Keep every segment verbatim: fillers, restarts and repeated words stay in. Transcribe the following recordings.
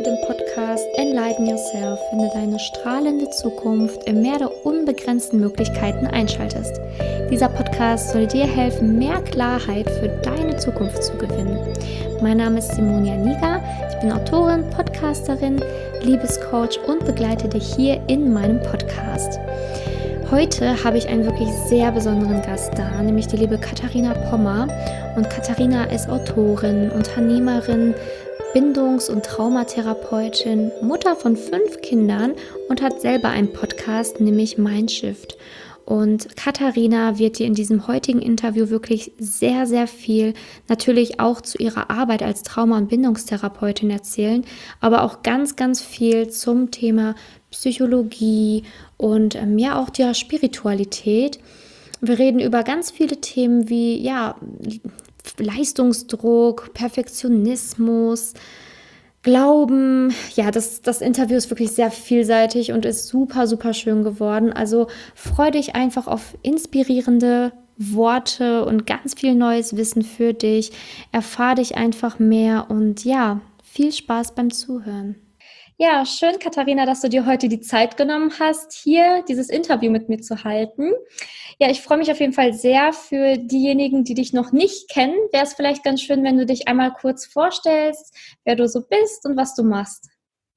dem Podcast Enlighten Yourself, wenn du deine strahlende Zukunft im Meer der unbegrenzten Möglichkeiten einschaltest. Dieser Podcast soll dir helfen, mehr Klarheit für deine Zukunft zu gewinnen. Mein Name ist Simonia Niga, ich bin Autorin, Podcasterin, Liebescoach und begleite dich hier in meinem Podcast. Heute habe ich einen wirklich sehr besonderen Gast da, nämlich die liebe Katharina Pommer. Und Katharina ist Autorin, Unternehmerin, Bindungs- und Traumatherapeutin, Mutter von fünf Kindern und hat selber einen Podcast, nämlich Mindshift. Und Katharina wird dir in diesem heutigen Interview wirklich sehr, sehr viel natürlich auch zu ihrer Arbeit als Trauma- und Bindungstherapeutin erzählen, aber auch ganz, ganz viel zum Thema Psychologie und ähm, ja auch der Spiritualität. Wir reden über ganz viele Themen wie ja Leistungsdruck, Perfektionismus, Glauben. Ja, das, das Interview ist wirklich sehr vielseitig und ist super, super schön geworden. Also freu dich einfach auf inspirierende Worte und ganz viel neues Wissen für dich. Erfahr dich einfach mehr und ja, viel Spaß beim Zuhören. Ja, schön, Katharina, dass du dir heute die Zeit genommen hast, hier dieses Interview mit mir zu halten. Ja, ich freue mich auf jeden Fall sehr. Für diejenigen, die dich noch nicht kennen, wäre es vielleicht ganz schön, wenn du dich einmal kurz vorstellst, wer du so bist und was du machst.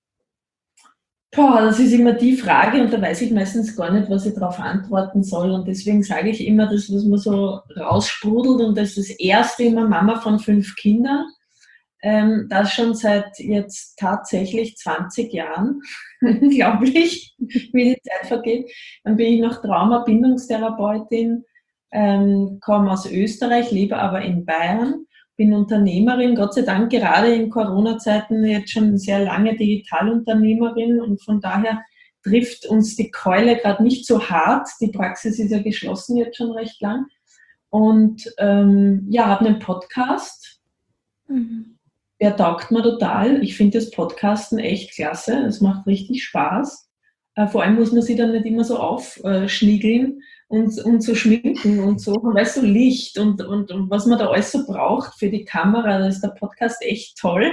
Boah, das ist immer die Frage und da weiß ich meistens gar nicht, was ich darauf antworten soll. Und deswegen sage ich immer, das, was man so raussprudelt, und das ist das erste immer Mama von fünf Kindern. Ähm, das schon seit jetzt tatsächlich zwanzig Jahren, unglaublich, wie die Zeit vergeht. Dann bin ich noch Trauma-Bindungstherapeutin, ähm, komme aus Österreich, lebe aber in Bayern, bin Unternehmerin, Gott sei Dank gerade in Corona-Zeiten jetzt schon sehr lange Digitalunternehmerin und von daher trifft uns die Keule gerade nicht so hart. Die Praxis ist ja geschlossen jetzt schon recht lang. Und ähm, ja, habe einen Podcast. Mhm. Der taugt mir total. Ich finde das Podcasten echt klasse. Es macht richtig Spaß. Äh, vor allem muss man sich dann nicht immer so aufschniegeln und, und so schminken und so. Man weiß so Licht und, und, und was man da alles so braucht für die Kamera. Da ist der Podcast echt toll.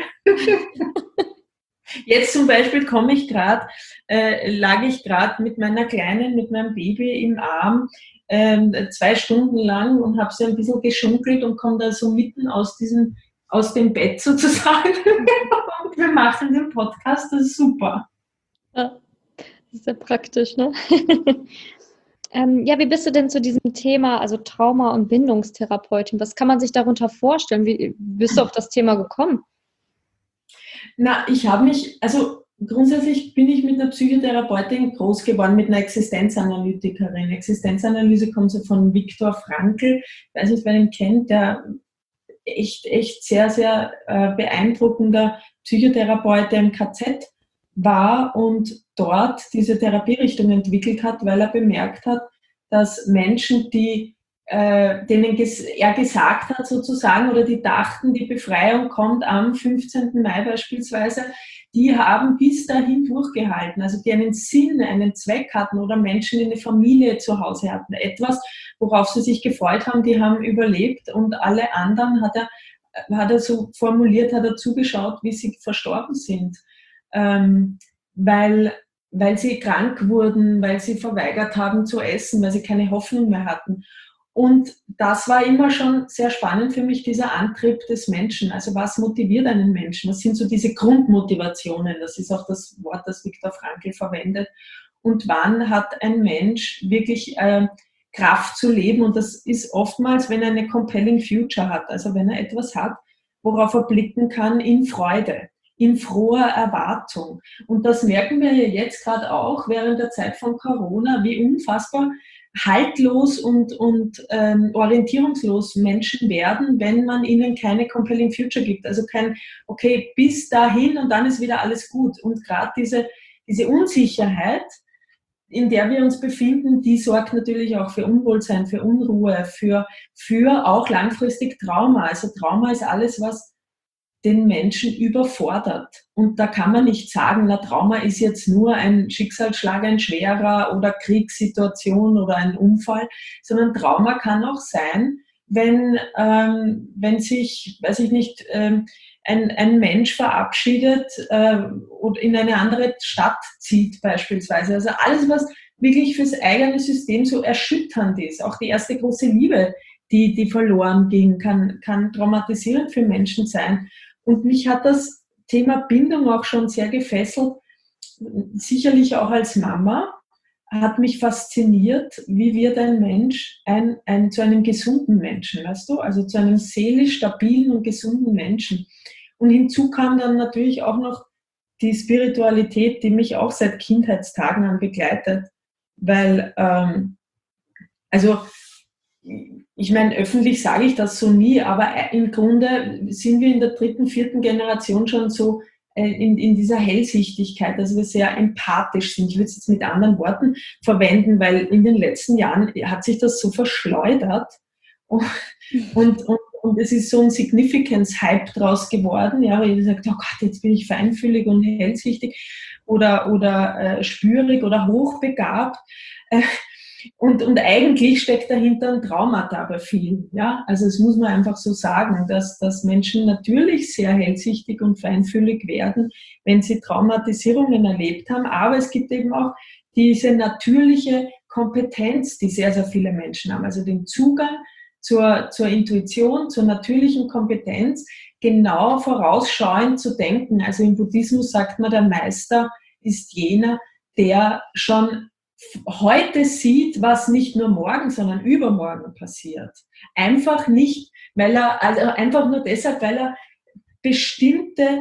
Jetzt zum Beispiel komme ich gerade, äh, lag ich gerade mit meiner Kleinen, mit meinem Baby im Arm, äh, zwei Stunden lang und habe sie ein bisschen geschunkelt und komme da so mitten aus diesem aus dem Bett sozusagen und wir machen den Podcast, das ist super. Ja, das ist sehr praktisch, ne? ähm, ja, wie bist du denn zu diesem Thema, also Trauma- und Bindungstherapeutin, was kann man sich darunter vorstellen? Wie bist du auf das Thema gekommen? Na, ich habe mich, also grundsätzlich bin ich mit einer Psychotherapeutin groß geworden, mit einer Existenzanalytikerin. Existenzanalyse kommt so von Viktor Frankl, ich weiß nicht, wer ihn kennt, der echt, echt sehr, sehr äh, beeindruckender Psychotherapeut, der im K Z war und dort diese Therapierichtung entwickelt hat, weil er bemerkt hat, dass Menschen, die, äh, denen ges- er gesagt hat sozusagen, oder die dachten, die Befreiung kommt am fünfzehnten Mai beispielsweise, die haben bis dahin durchgehalten, also die einen Sinn, einen Zweck hatten oder Menschen, die eine Familie zu Hause hatten, etwas, worauf sie sich gefreut haben, die haben überlebt und alle anderen hat er, hat er so formuliert, hat er zugeschaut, wie sie verstorben sind, ähm, weil, weil sie krank wurden, weil sie verweigert haben zu essen, weil sie keine Hoffnung mehr hatten. Und das war immer schon sehr spannend für mich, dieser Antrieb des Menschen. Also was motiviert einen Menschen? Was sind so diese Grundmotivationen? Das ist auch das Wort, das Viktor Frankl verwendet. Und wann hat ein Mensch wirklich äh, Kraft zu leben? Und das ist oftmals, wenn er eine compelling future hat. Also wenn er etwas hat, worauf er blicken kann in Freude, in froher Erwartung. Und das merken wir ja jetzt gerade auch während der Zeit von Corona, wie unfassbar haltlos und, und ähm, orientierungslos Menschen werden, wenn man ihnen keine compelling future gibt. Also kein, okay, bis dahin und dann ist wieder alles gut. Und gerade diese, diese Unsicherheit, in der wir uns befinden, die sorgt natürlich auch für Unwohlsein, für Unruhe, für, für auch langfristig Trauma. Also Trauma ist alles, was den Menschen überfordert. Und da kann man nicht sagen, na, Trauma ist jetzt nur ein Schicksalsschlag, ein schwerer oder Kriegssituation oder ein Unfall, sondern Trauma kann auch sein, wenn, ähm, wenn sich, weiß ich nicht, ähm, ein, ein Mensch verabschiedet äh, und in eine andere Stadt zieht beispielsweise. Also alles, was wirklich fürs eigene System so erschütternd ist. Auch die erste große Liebe, die, die verloren ging, kann, kann traumatisierend für Menschen sein. Und mich hat das Thema Bindung auch schon sehr gefesselt, sicherlich auch als Mama, hat mich fasziniert, wie wird ein Mensch ein, ein, zu einem gesunden Menschen, weißt du, also zu einem seelisch stabilen und gesunden Menschen. Und hinzu kam dann natürlich auch noch die Spiritualität, die mich auch seit Kindheitstagen an begleitet, weil, ähm, also ich meine, öffentlich sage ich das so nie, aber im Grunde sind wir in der dritten, vierten Generation schon so in, in dieser Hellsichtigkeit, dass wir sehr empathisch sind. Ich würde es jetzt mit anderen Worten verwenden, weil in den letzten Jahren hat sich das so verschleudert und, und, und, und es ist so ein Significance-Hype draus geworden, ja, weil jeder sagt, oh Gott, jetzt bin ich feinfühlig und hellsichtig oder, oder äh, spürig oder hochbegabt. Äh, Und, und eigentlich steckt dahinter ein Traumata bei vielen. Ja? Also das muss man einfach so sagen, dass, dass Menschen natürlich sehr hellsichtig und feinfühlig werden, wenn sie Traumatisierungen erlebt haben. Aber es gibt eben auch diese natürliche Kompetenz, die sehr, sehr viele Menschen haben. Also den Zugang zur, zur Intuition, zur natürlichen Kompetenz, genau vorausschauend zu denken. Also im Buddhismus sagt man, der Meister ist jener, der schon heute sieht, was nicht nur morgen, sondern übermorgen passiert. Einfach nicht, weil er, also einfach nur deshalb, weil er bestimmte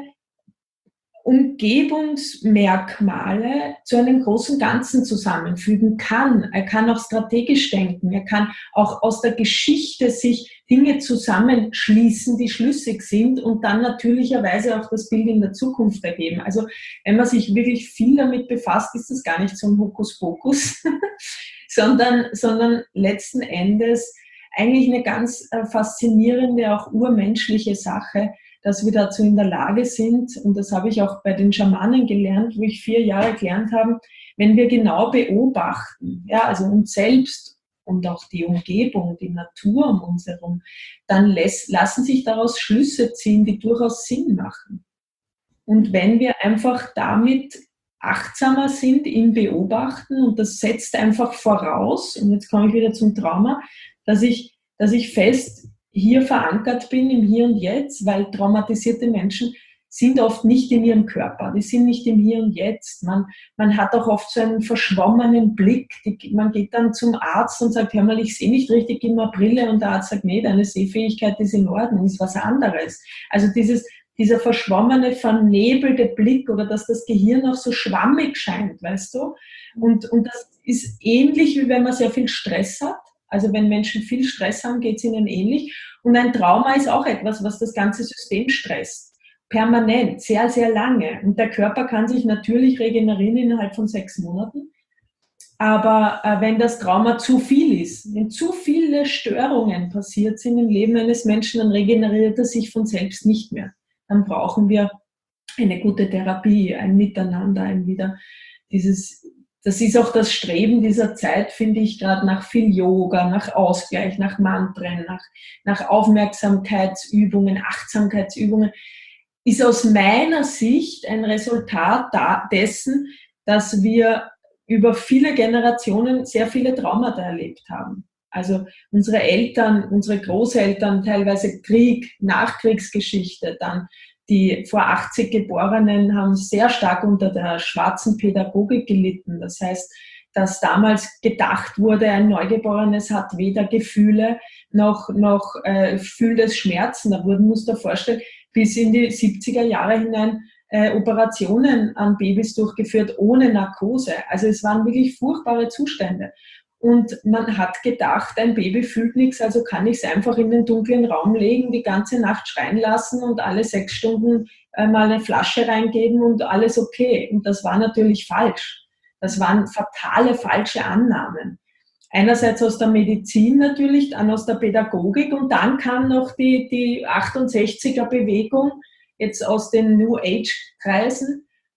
Umgebungsmerkmale zu einem großen Ganzen zusammenfügen kann. Er kann auch strategisch denken. Er kann auch aus der Geschichte sich Dinge zusammenschließen, die schlüssig sind und dann natürlicherweise auch das Bild in der Zukunft ergeben. Also wenn man sich wirklich viel damit befasst, ist das gar nicht so ein Hokuspokus, sondern, sondern letzten Endes eigentlich eine ganz faszinierende, auch urmenschliche Sache, dass wir dazu in der Lage sind, und das habe ich auch bei den Schamanen gelernt, wo ich vier Jahre gelernt habe, wenn wir genau beobachten, ja, also uns selbst und auch die Umgebung, die Natur um uns herum, dann lässt, lassen sich daraus Schlüsse ziehen, die durchaus Sinn machen. Und wenn wir einfach damit achtsamer sind im Beobachten, und das setzt einfach voraus, und jetzt komme ich wieder zum Trauma, dass ich, dass ich fest hier verankert bin im Hier und Jetzt, weil traumatisierte Menschen sind oft nicht in ihrem Körper, die sind nicht im Hier und Jetzt. Man, man hat auch oft so einen verschwommenen Blick. Die, man geht dann zum Arzt und sagt, hör mal, ich sehe nicht richtig, gib mir Brille. Und der Arzt sagt, nee, deine Sehfähigkeit ist in Ordnung, ist was anderes. Also dieses, dieser verschwommene, vernebelte Blick oder dass das Gehirn auch so schwammig scheint, weißt du? Und, und das ist ähnlich, wie wenn man sehr viel Stress hat. Also wenn Menschen viel Stress haben, geht es ihnen ähnlich. Und ein Trauma ist auch etwas, was das ganze System stresst. Permanent, sehr, sehr lange. Und der Körper kann sich natürlich regenerieren innerhalb von sechs Monaten. Aber äh, wenn das Trauma zu viel ist, wenn zu viele Störungen passiert sind im Leben eines Menschen, dann regeneriert er sich von selbst nicht mehr. Dann brauchen wir eine gute Therapie, ein Miteinander, ein wieder dieses... Das ist auch das Streben dieser Zeit, finde ich, gerade nach viel Yoga, nach Ausgleich, nach Mantren, nach, nach Aufmerksamkeitsübungen, Achtsamkeitsübungen, ist aus meiner Sicht ein Resultat da, dessen, dass wir über viele Generationen sehr viele Traumata erlebt haben. Also unsere Eltern, unsere Großeltern, teilweise Krieg, Nachkriegsgeschichte, dann die vor achtzig Geborenen haben sehr stark unter der schwarzen Pädagogik gelitten. Das heißt, dass damals gedacht wurde, ein Neugeborenes hat weder Gefühle noch, noch äh, fühlt es Schmerzen. Da wurden, musst du dir vorstellen, bis in die siebziger Jahre hinein äh, Operationen an Babys durchgeführt ohne Narkose. Also es waren wirklich furchtbare Zustände. Und man hat gedacht, ein Baby fühlt nichts, also kann ich es einfach in den dunklen Raum legen, die ganze Nacht schreien lassen und alle sechs Stunden äh, mal eine Flasche reingeben und alles okay. Und das war natürlich falsch. Das waren fatale, falsche Annahmen. Einerseits aus der Medizin natürlich, dann aus der Pädagogik und dann kam noch die, die achtundsechziger Bewegung, jetzt aus den New Age Kreisen,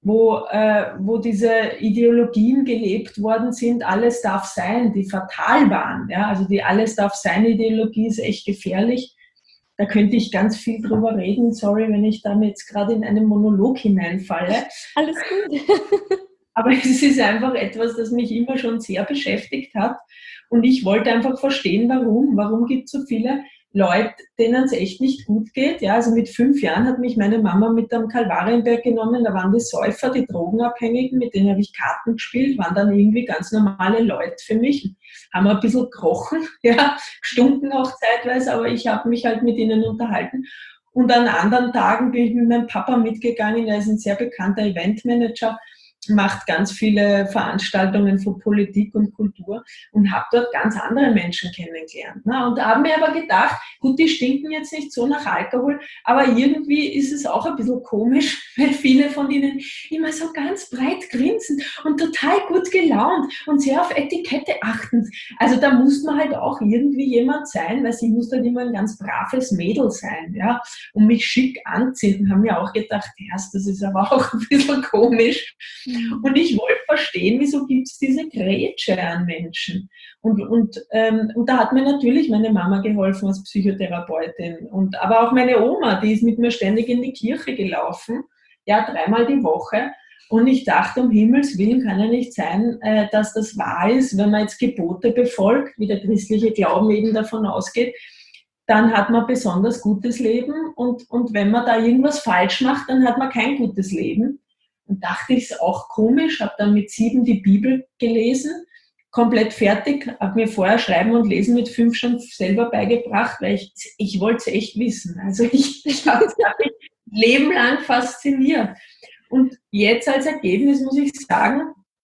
wo, äh, wo diese Ideologien gelebt worden sind, alles darf sein, die fatal waren. Ja? Also die Alles darf sein Ideologie ist echt gefährlich. Da könnte ich ganz viel drüber reden. Sorry, wenn ich da jetzt gerade in einen Monolog hineinfalle. Alles gut. Aber es ist einfach etwas, das mich immer schon sehr beschäftigt hat. Und ich wollte einfach verstehen, warum. Warum gibt es so viele Leute, denen es echt nicht gut geht? Ja, also mit fünf Jahren hat mich meine Mama mit am Kalvarienberg genommen. Da waren die Säufer, die Drogenabhängigen, mit denen habe ich Karten gespielt, waren dann irgendwie ganz normale Leute für mich. Haben ein bisschen gekrochen, ja, gestunken auch zeitweise, aber ich habe mich halt mit ihnen unterhalten. Und an anderen Tagen bin ich mit meinem Papa mitgegangen. Er ist ein sehr bekannter Eventmanager, macht ganz viele Veranstaltungen für Politik und Kultur und habe dort ganz andere Menschen kennengelernt. Ne? Und da haben wir aber gedacht, gut, die stinken jetzt nicht so nach Alkohol, aber irgendwie ist es auch ein bisschen komisch, weil viele von ihnen immer so ganz breit grinsen und total gut gelaunt und sehr auf Etikette achten. Also da muss man halt auch irgendwie jemand sein, weil sie muss halt immer ein ganz braves Mädel sein, ja, und mich schick anziehen. Haben wir auch gedacht, erst, das ist aber auch ein bisschen komisch. Und ich wollte verstehen, wieso gibt es diese Grätsche an Menschen. Und, und, ähm, und da hat mir natürlich meine Mama geholfen als Psychotherapeutin. Und, aber auch meine Oma, die ist mit mir ständig in die Kirche gelaufen, ja, dreimal die Woche. Und ich dachte, um Himmels Willen kann ja nicht sein, äh, dass das wahr ist, wenn man jetzt Gebote befolgt, wie der christliche Glauben eben davon ausgeht, dann hat man besonders gutes Leben. Und, und wenn man da irgendwas falsch macht, dann hat man kein gutes Leben. Und dachte ich, ist auch komisch, habe dann mit sieben die Bibel gelesen, komplett fertig, habe mir vorher Schreiben und Lesen mit fünf schon selber beigebracht, weil ich, ich wollte es echt wissen. Also ich, ich habe mich Leben lang fasziniert. Und jetzt als Ergebnis muss ich sagen,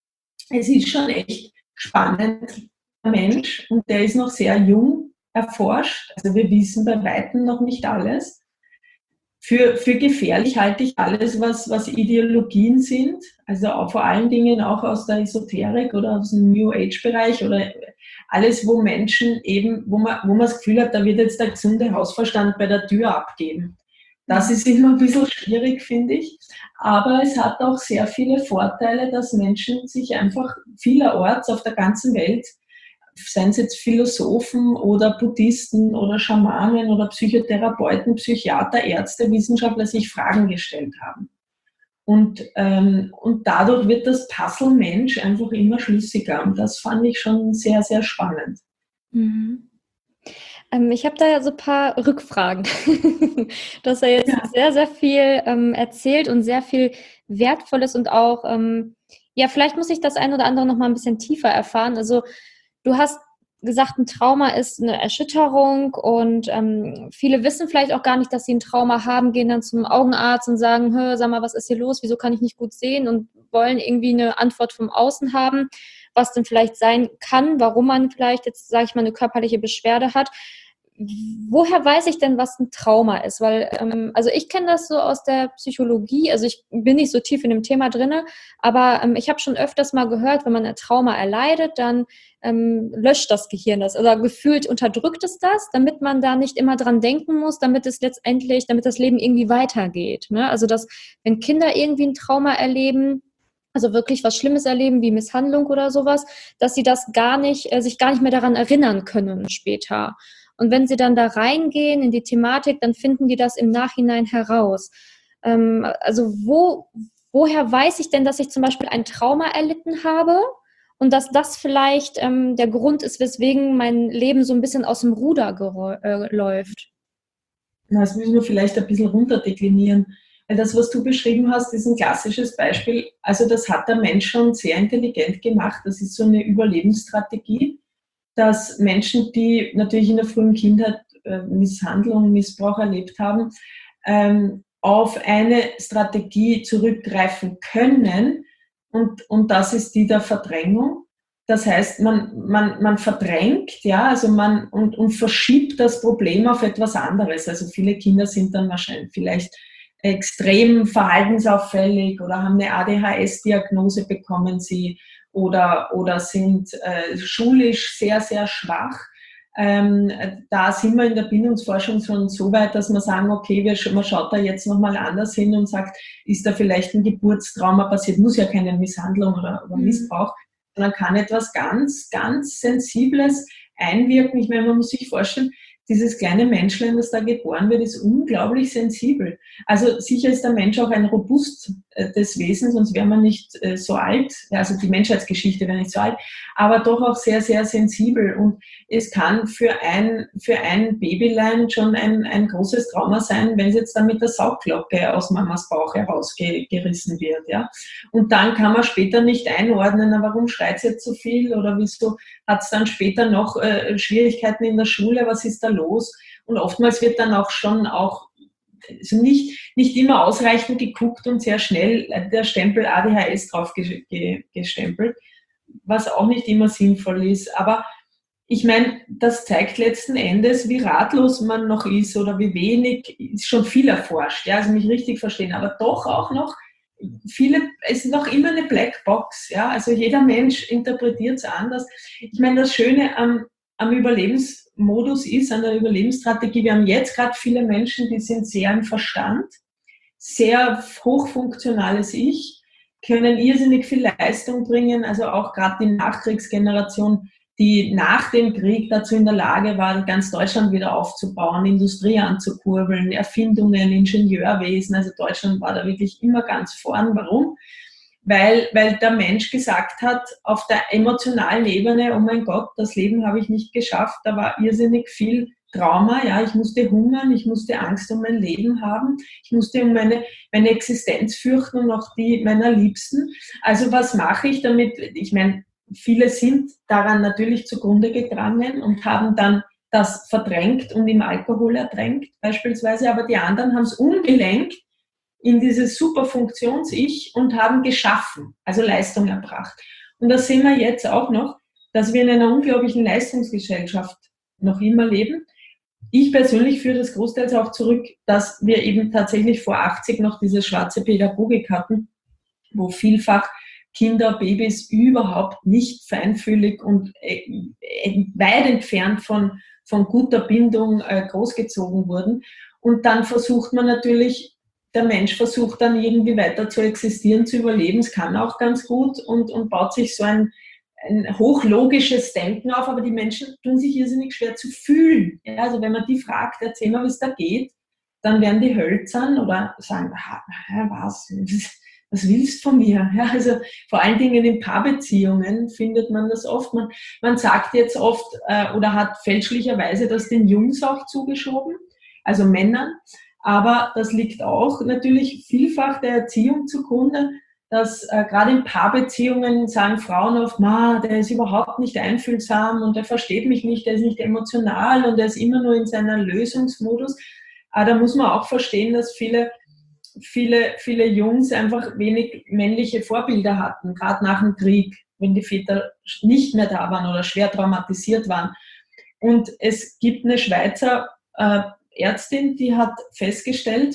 es ist schon echt spannend, der Mensch, und der ist noch sehr jung erforscht, also wir wissen bei Weitem noch nicht alles. Für, für gefährlich halte ich alles, was, was Ideologien sind, also auch vor allen Dingen auch aus der Esoterik oder aus dem New Age-Bereich oder alles, wo Menschen eben, wo man, wo man das Gefühl hat, da wird jetzt der gesunde Hausverstand bei der Tür abgeben. Das ist immer ein bisschen schwierig, finde ich. Aber es hat auch sehr viele Vorteile, dass Menschen sich einfach vielerorts auf der ganzen Welt, seien es jetzt Philosophen oder Buddhisten oder Schamanen oder Psychotherapeuten, Psychiater, Ärzte, Wissenschaftler sich Fragen gestellt haben. Und, ähm, und dadurch wird das Puzzle Mensch einfach immer schlüssiger. Und das fand ich schon sehr, sehr spannend. Mhm. Ähm, ich habe da ja so ein paar Rückfragen. Du hast ja jetzt ja. sehr, sehr viel ähm, erzählt und sehr viel Wertvolles und auch, ähm, ja, vielleicht muss ich das ein oder andere noch mal ein bisschen tiefer erfahren. Also du hast gesagt, ein Trauma ist eine Erschütterung und ähm, viele wissen vielleicht auch gar nicht, dass sie ein Trauma haben, gehen dann zum Augenarzt und sagen, hör, sag mal, was ist hier los, wieso kann ich nicht gut sehen, und wollen irgendwie eine Antwort vom Außen haben, was denn vielleicht sein kann, warum man vielleicht jetzt, sage ich mal, eine körperliche Beschwerde hat. Woher weiß ich denn, was ein Trauma ist? Weil, ähm, also ich kenne das so aus der Psychologie, also ich bin nicht so tief in dem Thema drinne, aber ähm, ich habe schon öfters mal gehört, wenn man ein Trauma erleidet, dann ähm, löscht das Gehirn das, oder gefühlt unterdrückt es das, damit man da nicht immer dran denken muss, damit es letztendlich, damit das Leben irgendwie weitergeht. Ne? Also dass, wenn Kinder irgendwie ein Trauma erleben, also wirklich was Schlimmes erleben, wie Misshandlung oder sowas, dass sie das gar nicht, äh, sich gar nicht mehr daran erinnern können später. Und wenn sie dann da reingehen in die Thematik, dann finden die das im Nachhinein heraus. Ähm, also wo, woher weiß ich denn, dass ich zum Beispiel ein Trauma erlitten habe und dass das vielleicht ähm, der Grund ist, weswegen mein Leben so ein bisschen aus dem Ruder gerä- äh, läuft? Das müssen wir vielleicht ein bisschen runterdeklinieren. Weil das, was du beschrieben hast, ist ein klassisches Beispiel. Also das hat der Mensch schon sehr intelligent gemacht. Das ist so eine Überlebensstrategie, dass Menschen, die natürlich in der frühen Kindheit äh, Misshandlung, Missbrauch erlebt haben, ähm, auf eine Strategie zurückgreifen können, und, und das ist die der Verdrängung. Das heißt, man, man, man verdrängt, ja, also man und, und verschiebt das Problem auf etwas anderes. Also viele Kinder sind dann wahrscheinlich vielleicht extrem verhaltensauffällig oder haben eine A D H S-Diagnose bekommen sie oder, oder sind äh, schulisch sehr, sehr schwach. Ähm, da sind wir in der Bindungsforschung schon so weit, dass wir sagen, okay, wir, man schaut da jetzt nochmal anders hin und sagt, ist da vielleicht ein Geburtstrauma passiert, muss ja keine Misshandlung oder, oder Missbrauch, sondern kann etwas ganz, ganz Sensibles einwirken. Ich meine, man muss sich vorstellen, dieses kleine Menschlein, das da geboren wird, ist unglaublich sensibel. Also sicher ist der Mensch auch ein robustes Wesen, sonst wäre man nicht so alt, also die Menschheitsgeschichte wäre nicht so alt, aber doch auch sehr, sehr sensibel. Und es kann für ein, für ein Babylein schon ein, ein großes Trauma sein, wenn es jetzt dann mit der Saugglocke aus Mamas Bauch herausgerissen wird. Ja? Und dann kann man später nicht einordnen, warum schreit es jetzt so viel oder wieso hat es dann später noch äh, Schwierigkeiten in der Schule, was ist da los? Und oftmals wird dann auch schon auch also nicht, nicht immer ausreichend geguckt und sehr schnell der Stempel A D H S drauf gestempelt, was auch nicht immer sinnvoll ist. Aber ich meine, das zeigt letzten Endes, wie ratlos man noch ist oder wie wenig, ist schon viel erforscht, ja, also mich richtig verstehen, aber doch auch noch viele, es ist noch immer eine Blackbox, ja, also jeder Mensch interpretiert es anders. Ich meine, das Schöne am, am Überlebensmodus ist, an der Überlebensstrategie, wir haben jetzt gerade viele Menschen, die sind sehr im Verstand, sehr hochfunktionales Ich, können irrsinnig viel Leistung bringen, also auch gerade die Nachkriegsgeneration, die nach dem Krieg dazu in der Lage war, ganz Deutschland wieder aufzubauen, Industrie anzukurbeln, Erfindungen, Ingenieurwesen. Also Deutschland war da wirklich immer ganz vorn. Warum? Weil, weil der Mensch gesagt hat, auf der emotionalen Ebene, oh mein Gott, das Leben habe ich nicht geschafft, da war irrsinnig viel Trauma, ja, ich musste hungern, ich musste Angst um mein Leben haben, ich musste um meine, meine Existenz fürchten und auch die meiner Liebsten. Also was mache ich damit? Ich meine, viele sind daran natürlich zugrunde gegangen und haben dann das verdrängt und im Alkohol ertränkt beispielsweise, aber die anderen haben es umgelenkt in dieses super Funktions-Ich und haben geschaffen, also Leistung erbracht. Und das sehen wir jetzt auch noch, dass wir in einer unglaublichen Leistungsgesellschaft noch immer leben. Ich persönlich führe das großteils auch zurück, dass wir eben tatsächlich vor achtzig noch diese schwarze Pädagogik hatten, wo vielfach Kinder, Babys überhaupt nicht feinfühlig und weit entfernt von, von guter Bindung großgezogen wurden. Und dann versucht man natürlich, der Mensch versucht dann irgendwie weiter zu existieren, zu überleben. Es kann auch ganz gut und, und baut sich so ein, ein hochlogisches Denken auf, aber die Menschen tun sich irrsinnig schwer zu fühlen. Ja, also wenn man die fragt, erzähl mal, wie es da geht, dann werden die hölzern oder sagen, was, was willst du von mir? Ja, also vor allen Dingen in Paarbeziehungen findet man das oft. Man, man sagt jetzt oft äh, oder hat fälschlicherweise das den Jungs auch zugeschoben, also Männern. Aber das liegt auch natürlich vielfach der Erziehung zugrunde, dass äh, gerade in Paarbeziehungen sagen Frauen oft, Ma, der ist überhaupt nicht einfühlsam und der versteht mich nicht, der ist nicht emotional und der ist immer nur in seiner Lösungsmodus. Aber da muss man auch verstehen, dass viele Viele, viele Jungs einfach wenig männliche Vorbilder hatten, gerade nach dem Krieg, wenn die Väter nicht mehr da waren oder schwer traumatisiert waren. Und es gibt eine Schweizer äh, Ärztin, die hat festgestellt,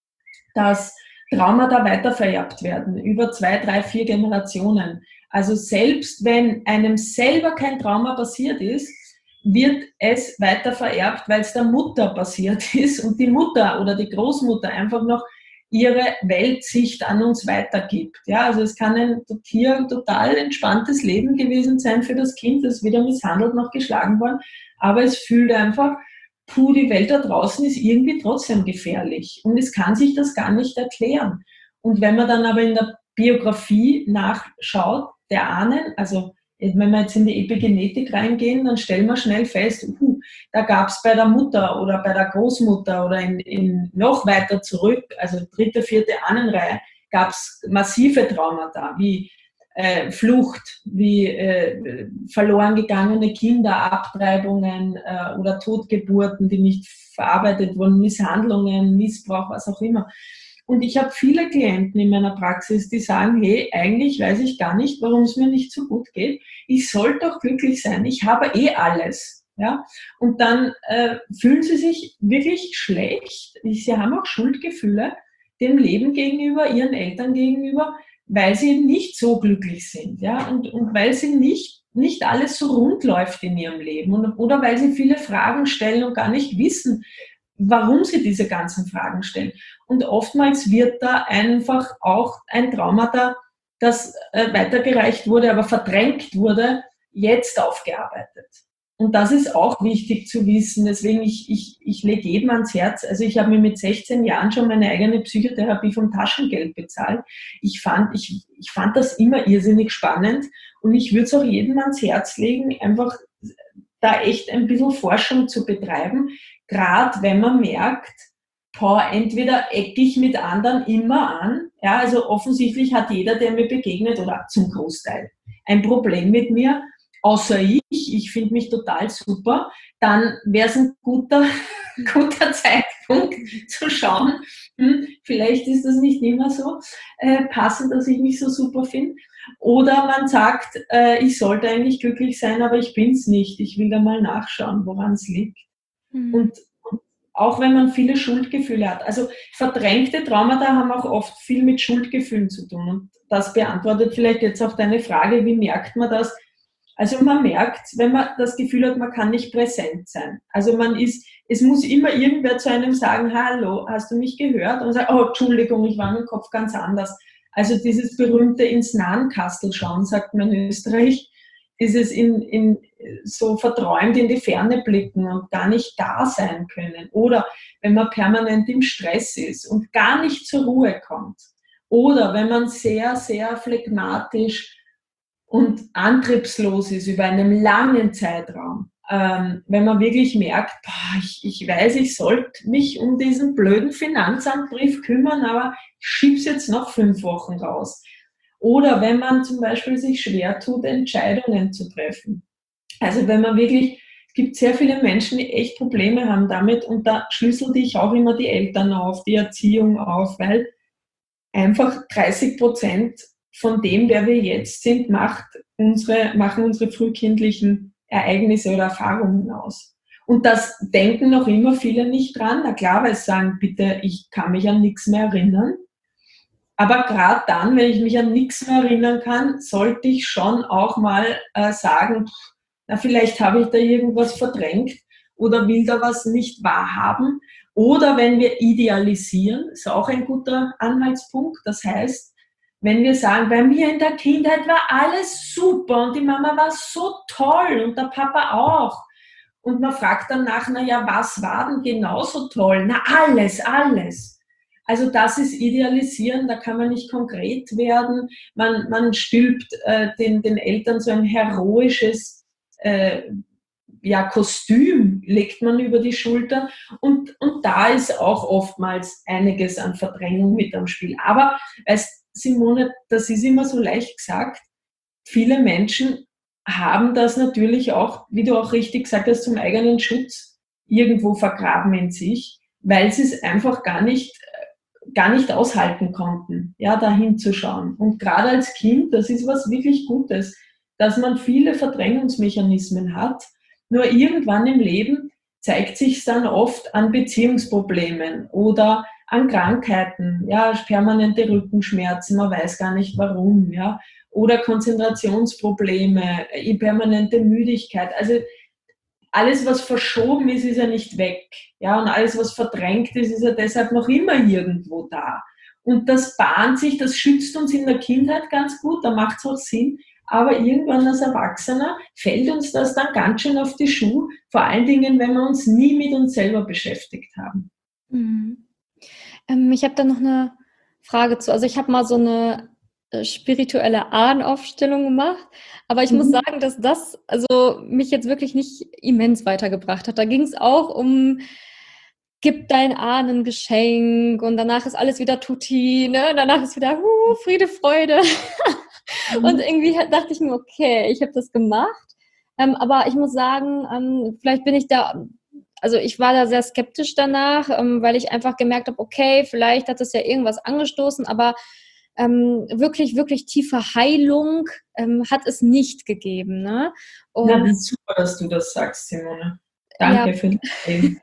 dass Traumata weitervererbt werden, über zwei, drei, vier Generationen. Also selbst wenn einem selber kein Trauma passiert ist, wird es weitervererbt, weil es der Mutter passiert ist und die Mutter oder die Großmutter einfach noch ihre Weltsicht an uns weitergibt. Ja, also es kann ein hier ein total entspanntes Leben gewesen sein für das Kind, das ist weder misshandelt noch geschlagen worden, aber es fühlt einfach, puh, die Welt da draußen ist irgendwie trotzdem gefährlich und es kann sich das gar nicht erklären. Und wenn man dann aber in der Biografie nachschaut, der Ahnen, also wenn wir jetzt in die Epigenetik reingehen, dann stellen wir schnell fest, uh, da gab es bei der Mutter oder bei der Großmutter oder in, in noch weiter zurück, also dritte, vierte Ahnenreihe, gab es massive Traumata, wie äh, Flucht, wie äh, verloren gegangene Kinder, Abtreibungen äh, oder Totgeburten, die nicht verarbeitet wurden, Misshandlungen, Missbrauch, was auch immer. Und ich habe viele Klienten in meiner Praxis, die sagen, hey, eigentlich weiß ich gar nicht, warum es mir nicht so gut geht. Ich sollte doch glücklich sein. Ich habe eh alles. Ja? Und dann äh, fühlen sie sich wirklich schlecht. Sie haben auch Schuldgefühle dem Leben gegenüber, ihren Eltern gegenüber, weil sie nicht so glücklich sind. Ja? Und, und weil sie nicht nicht alles so rund läuft in ihrem Leben und, oder weil sie viele Fragen stellen und gar nicht wissen, warum sie diese ganzen Fragen stellen. Und oftmals wird da einfach auch ein Traumata, das äh, weitergereicht wurde, aber verdrängt wurde, jetzt aufgearbeitet. Und das ist auch wichtig zu wissen. Deswegen, ich, ich, ich lege jedem ans Herz. Also ich habe mir mit sechzehn Jahren schon meine eigene Psychotherapie vom Taschengeld bezahlt. Ich fand, ich, ich fand das immer irrsinnig spannend und ich würde es auch jedem ans Herz legen, einfach da echt ein bisschen Forschung zu betreiben, gerade wenn man merkt, boah, entweder ecke ich mit anderen immer an, ja, also offensichtlich hat jeder, der mir begegnet, oder zum Großteil, ein Problem mit mir, außer ich, ich finde mich total super, dann wäre es ein guter, guter Zeitpunkt zu schauen, hm, vielleicht ist das nicht immer so äh, passend, dass ich mich so super finde. Oder man sagt, äh, ich sollte eigentlich glücklich sein, aber ich bin's nicht. Ich will da mal nachschauen, woran es liegt. Mhm. Und, und auch wenn man viele Schuldgefühle hat. Also verdrängte Traumata haben auch oft viel mit Schuldgefühlen zu tun. Und das beantwortet vielleicht jetzt auch deine Frage, wie merkt man das? Also man merkt, wenn man das Gefühl hat, man kann nicht präsent sein. Also man ist, es muss immer irgendwer zu einem sagen, hallo, hast du mich gehört? Und sagt, oh, Entschuldigung, ich war im Kopf ganz anders. Also dieses berühmte ins Nahenkastel schauen, sagt man in Österreich, dieses in, in, so verträumt in die Ferne blicken und gar nicht da sein können. Oder wenn man permanent im Stress ist und gar nicht zur Ruhe kommt. Oder wenn man sehr, sehr phlegmatisch und antriebslos ist über einen langen Zeitraum. Ähm, wenn man wirklich merkt, boah, ich, ich weiß, ich sollte mich um diesen blöden Finanzamtbrief kümmern, aber ich schieb's jetzt noch fünf Wochen raus. Oder wenn man zum Beispiel sich schwer tut, Entscheidungen zu treffen. Also wenn man wirklich, es gibt sehr viele Menschen, die echt Probleme haben damit und da schlüsselte ich auch immer die Eltern auf, die Erziehung auf, weil einfach dreißig Prozent von dem, wer wir jetzt sind, macht unsere, machen unsere frühkindlichen Ereignisse oder Erfahrungen aus. Und das denken noch immer viele nicht dran. Na klar, weil sie sagen, bitte, ich kann mich an nichts mehr erinnern. Aber gerade dann, wenn ich mich an nichts mehr erinnern kann, sollte ich schon auch mal äh, sagen, na, vielleicht habe ich da irgendwas verdrängt oder will da was nicht wahrhaben. Oder wenn wir idealisieren, ist auch ein guter Anhaltspunkt. Das heißt, wenn wir sagen, bei mir in der Kindheit war alles super und die Mama war so toll und der Papa auch. Und man fragt dann nach, na ja, was war denn genauso toll? Na, alles, alles. Also das ist Idealisieren, da kann man nicht konkret werden. Man, man stülpt äh, den, den Eltern so ein heroisches äh, ja, Kostüm, legt man über die Schultern. Und, und da ist auch oftmals einiges an Verdrängung mit am Spiel. Aber weißt, Simone, das ist immer so leicht gesagt. Viele Menschen haben das natürlich auch, wie du auch richtig gesagt hast, zum eigenen Schutz irgendwo vergraben in sich, weil sie es einfach gar nicht, gar nicht aushalten konnten, ja, da hinzuschauen. Und gerade als Kind, das ist was wirklich Gutes, dass man viele Verdrängungsmechanismen hat. Nur irgendwann im Leben zeigt sich es dann oft an Beziehungsproblemen oder an Krankheiten, ja, permanente Rückenschmerzen, man weiß gar nicht warum, ja, oder Konzentrationsprobleme, permanente Müdigkeit. Also alles, was verschoben ist, ist ja nicht weg, ja, und alles, was verdrängt ist, ist ja deshalb noch immer irgendwo da. Und das bahnt sich, das schützt uns in der Kindheit ganz gut, da macht es auch Sinn, aber irgendwann als Erwachsener fällt uns das dann ganz schön auf die Schuhe, vor allen Dingen, wenn wir uns nie mit uns selber beschäftigt haben. Mhm. Ähm, ich habe da noch eine Frage zu. Also ich habe mal so eine äh, spirituelle Ahnenaufstellung gemacht, aber ich mhm. muss sagen, dass das also mich jetzt wirklich nicht immens weitergebracht hat. Da ging es auch um, gib deinen Ahnen ein Geschenk und danach ist alles wieder tutti, ne? Danach ist wieder uh, Friede, Freude. Mhm. Und irgendwie dachte ich mir, okay, ich habe das gemacht, ähm, aber ich muss sagen, ähm, vielleicht bin ich da... Also ich war da sehr skeptisch danach, ähm, weil ich einfach gemerkt habe, okay, vielleicht hat es ja irgendwas angestoßen, aber ähm, wirklich, wirklich tiefe Heilung ähm, hat es nicht gegeben. Ne? Und, Na, wie super, dass du das sagst, Simone. Danke ja, für das Leben.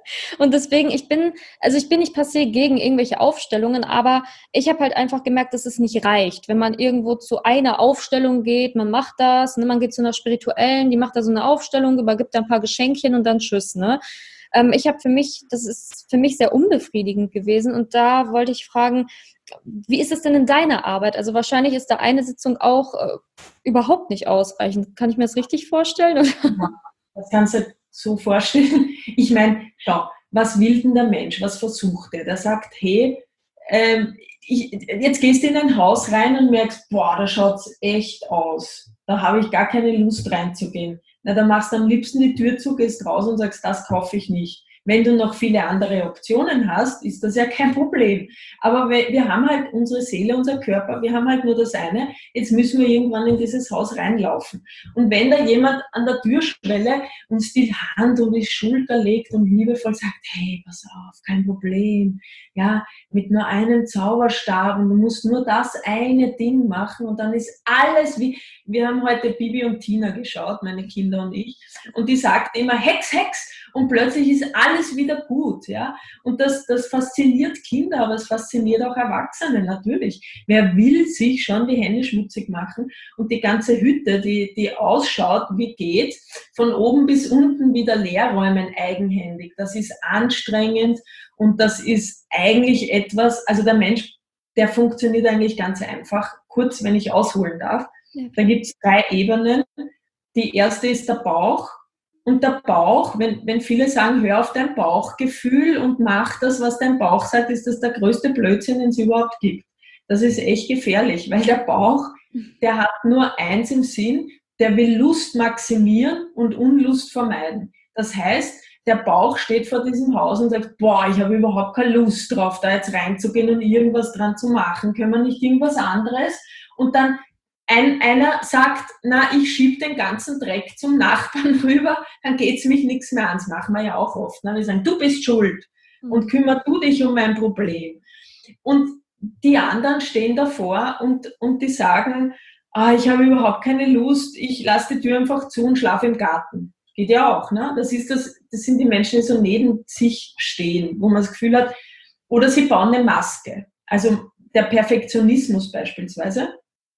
Und deswegen, ich bin, also ich bin nicht per se gegen irgendwelche Aufstellungen, aber ich habe halt einfach gemerkt, dass es nicht reicht, wenn man irgendwo zu einer Aufstellung geht, man macht das, ne, man geht zu einer spirituellen, die macht da so eine Aufstellung, übergibt da ein paar Geschenkchen und dann tschüss, ne? Ähm, ich habe für mich, das ist für mich sehr unbefriedigend gewesen und da wollte ich fragen, wie ist es denn in deiner Arbeit? Also wahrscheinlich ist da eine Sitzung auch äh, überhaupt nicht ausreichend. Kann ich mir das richtig vorstellen? Ja, das kannst du dir so vorstellen. Ich meine, schau, was will denn der Mensch? Was versucht er? Der sagt, hey, ähm, ich, jetzt gehst du in ein Haus rein und merkst, boah, da schaut's echt aus. Da habe ich gar keine Lust reinzugehen. Na, dann machst du am liebsten die Tür zu, gehst raus und sagst, das kaufe ich nicht. Wenn du noch viele andere Optionen hast, ist das ja kein Problem. Aber wir, wir haben halt unsere Seele, unser Körper, wir haben halt nur das eine. Jetzt müssen wir irgendwann in dieses Haus reinlaufen. Und wenn da jemand an der Türschwelle uns die Hand um die Schulter legt und liebevoll sagt, hey, pass auf, kein Problem. Ja, mit nur einem Zauberstab und du musst nur das eine Ding machen und dann ist alles wie, wir haben heute Bibi und Tina geschaut, meine Kinder und ich, und die sagt immer Hex, Hex und plötzlich ist alles wieder gut, ja, und das, das fasziniert Kinder, aber es fasziniert auch Erwachsene natürlich. Wer will sich schon die Hände schmutzig machen und die ganze Hütte, die, die ausschaut, wie geht, von oben bis unten wieder leer räumen eigenhändig, das ist anstrengend und das ist eigentlich etwas, also der Mensch, der funktioniert eigentlich ganz einfach. Kurz, wenn ich ausholen darf, ja. Da gibt es drei Ebenen. Die erste ist der Bauch. Und der Bauch, wenn, wenn viele sagen, hör auf dein Bauchgefühl und mach das, was dein Bauch sagt, ist das der größte Blödsinn, den es überhaupt gibt. Das ist echt gefährlich, weil der Bauch, der hat nur eins im Sinn, der will Lust maximieren und Unlust vermeiden. Das heißt, der Bauch steht vor diesem Haus und sagt, boah, ich habe überhaupt keine Lust drauf, da jetzt reinzugehen und irgendwas dran zu machen. Können wir nicht irgendwas anderes? Und dann ein, einer sagt, na, ich schiebe den ganzen Dreck zum Nachbarn rüber, dann geht's mich nichts mehr an. Das machen wir ja auch oft. Ne? Wir sagen, du bist schuld und kümmer du dich um mein Problem. Und die anderen stehen davor und, und die sagen, ah, ich habe überhaupt keine Lust, ich lasse die Tür einfach zu und schlafe im Garten. Geht ja auch, ne? Das ist das, das sind die Menschen, die so neben sich stehen, wo man das Gefühl hat, oder sie bauen eine Maske. Also der Perfektionismus beispielsweise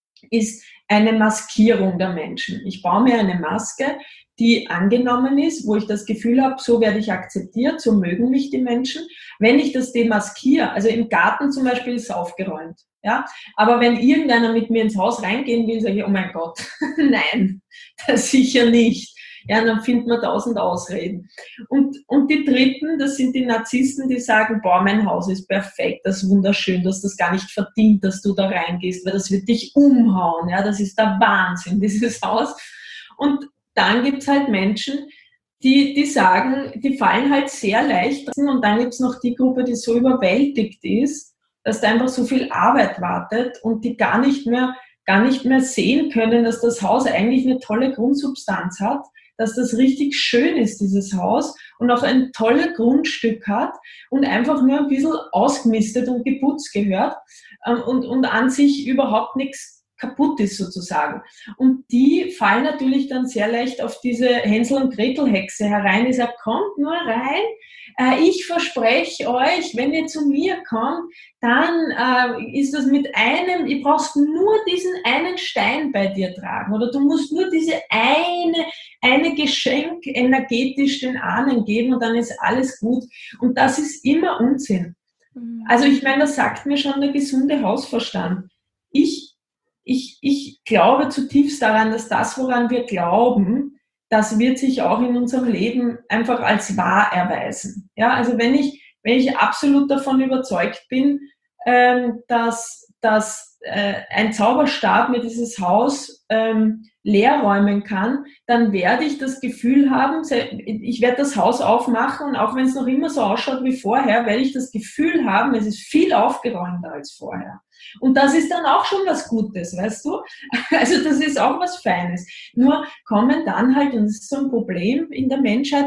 ist eine Maskierung der Menschen. Ich baue mir eine Maske, die angenommen ist, wo ich das Gefühl habe, so werde ich akzeptiert, so mögen mich die Menschen. Wenn ich das demaskiere, also im Garten zum Beispiel ist es aufgeräumt, ja, aber wenn irgendeiner mit mir ins Haus reingehen will, sage ich, oh mein Gott, nein, das sicher nicht. Ja, dann findet man tausend Ausreden. Und, und die Dritten, das sind die Narzissten, die sagen, boah, mein Haus ist perfekt, das ist wunderschön, dass das gar nicht verdient, dass du da reingehst, weil das wird dich umhauen, ja, das ist der Wahnsinn, dieses Haus. Und dann gibt's halt Menschen, die, die sagen, die fallen halt sehr leicht und dann gibt's noch die Gruppe, die so überwältigt ist, dass da einfach so viel Arbeit wartet und die gar nicht mehr, gar nicht mehr sehen können, dass das Haus eigentlich eine tolle Grundsubstanz hat, dass das richtig schön ist, dieses Haus, und auch ein tolles Grundstück hat und einfach nur ein bisschen ausgemistet und geputzt gehört ähm, und, und an sich überhaupt nichts kaputt ist sozusagen. Und die fallen natürlich dann sehr leicht auf diese Hänsel- und Gretel-Hexe herein, die sagt, kommt nur rein, äh, ich verspreche euch, wenn ihr zu mir kommt, dann äh, ist das mit einem, ihr brauchst nur diesen einen Stein bei dir tragen oder du musst nur diese eine, eine Geschenk energetisch den Ahnen geben und dann ist alles gut. Und das ist immer Unsinn. Also ich meine, das sagt mir schon der gesunde Hausverstand. Ich, ich, ich glaube zutiefst daran, dass das, woran wir glauben, das wird sich auch in unserem Leben einfach als wahr erweisen. Ja, also wenn ich, wenn ich absolut davon überzeugt bin, ähm, dass, dass äh, ein Zauberstab mir dieses Haus ähm, leer räumen kann, dann werde ich das Gefühl haben, ich werde das Haus aufmachen und auch wenn es noch immer so ausschaut wie vorher, werde ich das Gefühl haben, es ist viel aufgeräumter als vorher. Und das ist dann auch schon was Gutes, weißt du? Also das ist auch was Feines. Nur kommen dann halt, und das ist so ein Problem in der Menschheit,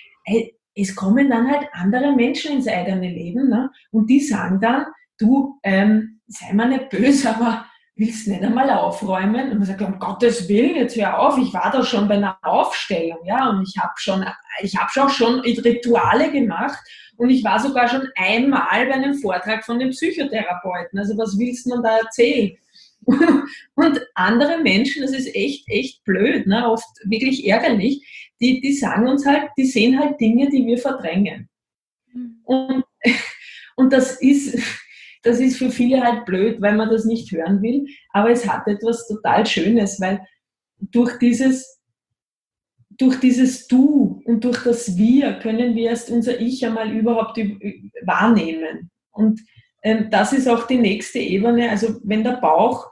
es kommen dann halt andere Menschen ins eigene Leben, ne? Und die sagen dann, du, ähm, sei mal nicht böse, aber willst nicht einmal aufräumen? Und man sagt, um Gottes Willen, jetzt hör auf, ich war da schon bei einer Aufstellung, ja, und ich habe schon, ich habe auch schon Rituale gemacht und ich war sogar schon einmal bei einem Vortrag von dem Psychotherapeuten. Also was willst du denn da erzählen? Und andere Menschen, das ist echt, echt blöd, ne? Oft wirklich ärgerlich, die, die sagen uns halt, die sehen halt Dinge, die wir verdrängen. Und, und das ist, das ist für viele halt blöd, weil man das nicht hören will, aber es hat etwas total Schönes, weil durch dieses, durch dieses Du und durch das Wir können wir erst unser Ich einmal überhaupt wahrnehmen. Und ähm, das ist auch die nächste Ebene. Also wenn der Bauch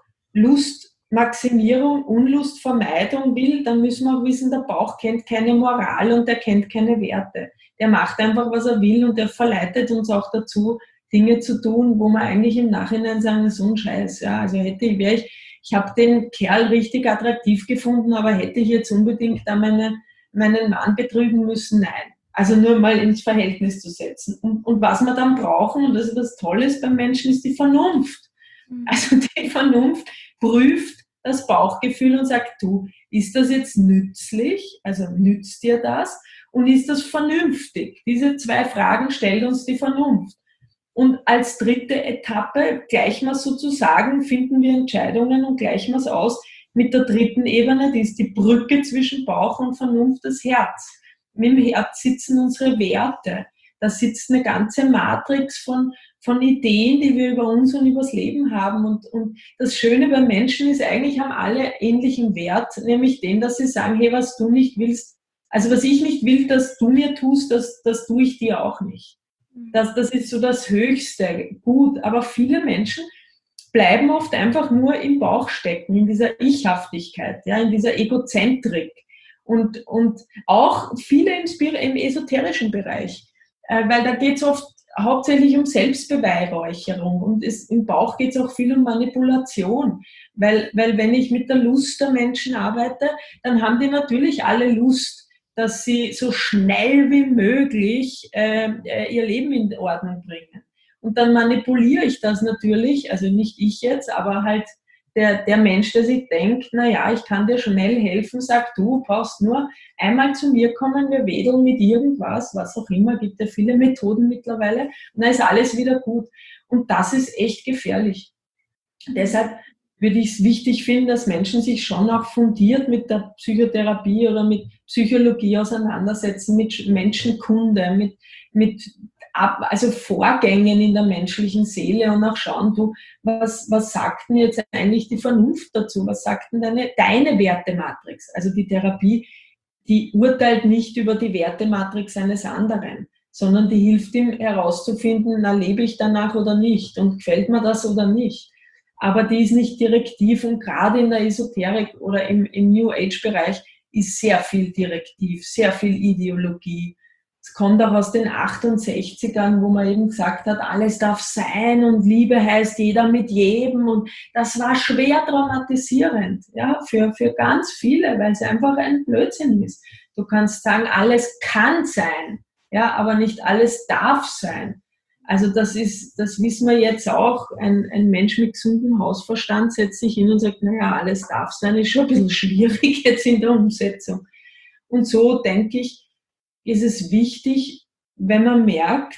Lustmaximierung, Unlustvermeidung will, dann müssen wir auch wissen, der Bauch kennt keine Moral und er kennt keine Werte. Der macht einfach, was er will und der verleitet uns auch dazu, Dinge zu tun, wo wir eigentlich im Nachhinein sagen, so ein Scheiß. Ja, also hätte ich, wäre ich, ich habe den Kerl richtig attraktiv gefunden, aber hätte ich jetzt unbedingt da meine, meinen Mann betrügen müssen? Nein. Also nur mal ins Verhältnis zu setzen. Und, und was wir dann brauchen, und das ist was Tolles beim Menschen, ist die Vernunft. Also die Vernunft prüft das Bauchgefühl und sagt, du, ist das jetzt nützlich? Also nützt dir das? Und ist das vernünftig? Diese zwei Fragen stellt uns die Vernunft. Und als dritte Etappe gleichen wir sozusagen, finden wir Entscheidungen und gleichen wir es aus mit der dritten Ebene, die ist die Brücke zwischen Bauch und Vernunft, das Herz. Mit dem Herz sitzen unsere Werte. Da sitzt eine ganze Matrix von, von Ideen, die wir über uns und über das Leben haben. Und, und das Schöne bei Menschen ist, eigentlich haben alle ähnlichen Wert, nämlich den, dass sie sagen, hey, was du nicht willst, also was ich nicht will, dass du mir tust, das, das tue ich dir auch nicht. Das, das ist so das Höchste. Gut, aber viele Menschen bleiben oft einfach nur im Bauch stecken, in dieser Ichhaftigkeit, ja, in dieser Egozentrik. Und, und auch viele im, Spir- im esoterischen Bereich, äh, weil da geht es oft hauptsächlich um Selbstbeweihräucherung und es, im Bauch geht es auch viel um Manipulation, weil, weil wenn ich mit der Lust der Menschen arbeite, dann haben die natürlich alle Lust, dass sie so schnell wie möglich äh, ihr Leben in Ordnung bringen. Und dann manipuliere ich das natürlich, also nicht ich jetzt, aber halt der, der Mensch, der sich denkt, naja, ich kann dir schnell helfen, sagt, du brauchst nur einmal zu mir kommen, wir wedeln mit irgendwas, was auch immer, gibt ja viele Methoden mittlerweile, und dann ist alles wieder gut. Und das ist echt gefährlich. Deshalb würde ich es wichtig finden, dass Menschen sich schon auch fundiert mit der Psychotherapie oder mit Psychologie auseinandersetzen, mit Menschenkunde, mit, mit ab, also Vorgängen in der menschlichen Seele und auch schauen, du, was, was sagt denn jetzt eigentlich die Vernunft dazu? Was sagt denn deine, deine Wertematrix? Also die Therapie, die urteilt nicht über die Wertematrix eines anderen, sondern die hilft ihm herauszufinden, na, lebe ich danach oder nicht und gefällt mir das oder nicht. Aber die ist nicht direktiv und gerade in der Esoterik oder im, im New Age-Bereich ist sehr viel direktiv, sehr viel Ideologie. Es kommt auch aus den achtundsechzigern, wo man eben gesagt hat, alles darf sein und Liebe heißt jeder mit jedem und das war schwer traumatisierend, ja, für, für ganz viele, weil es einfach ein Blödsinn ist. Du kannst sagen, alles kann sein, ja, aber nicht alles darf sein. Also das ist, das wissen wir jetzt auch, ein, ein Mensch mit gesundem Hausverstand setzt sich hin und sagt, naja, alles darf sein, ist schon ein bisschen schwierig jetzt in der Umsetzung. Und so, denke ich, ist es wichtig, wenn man merkt,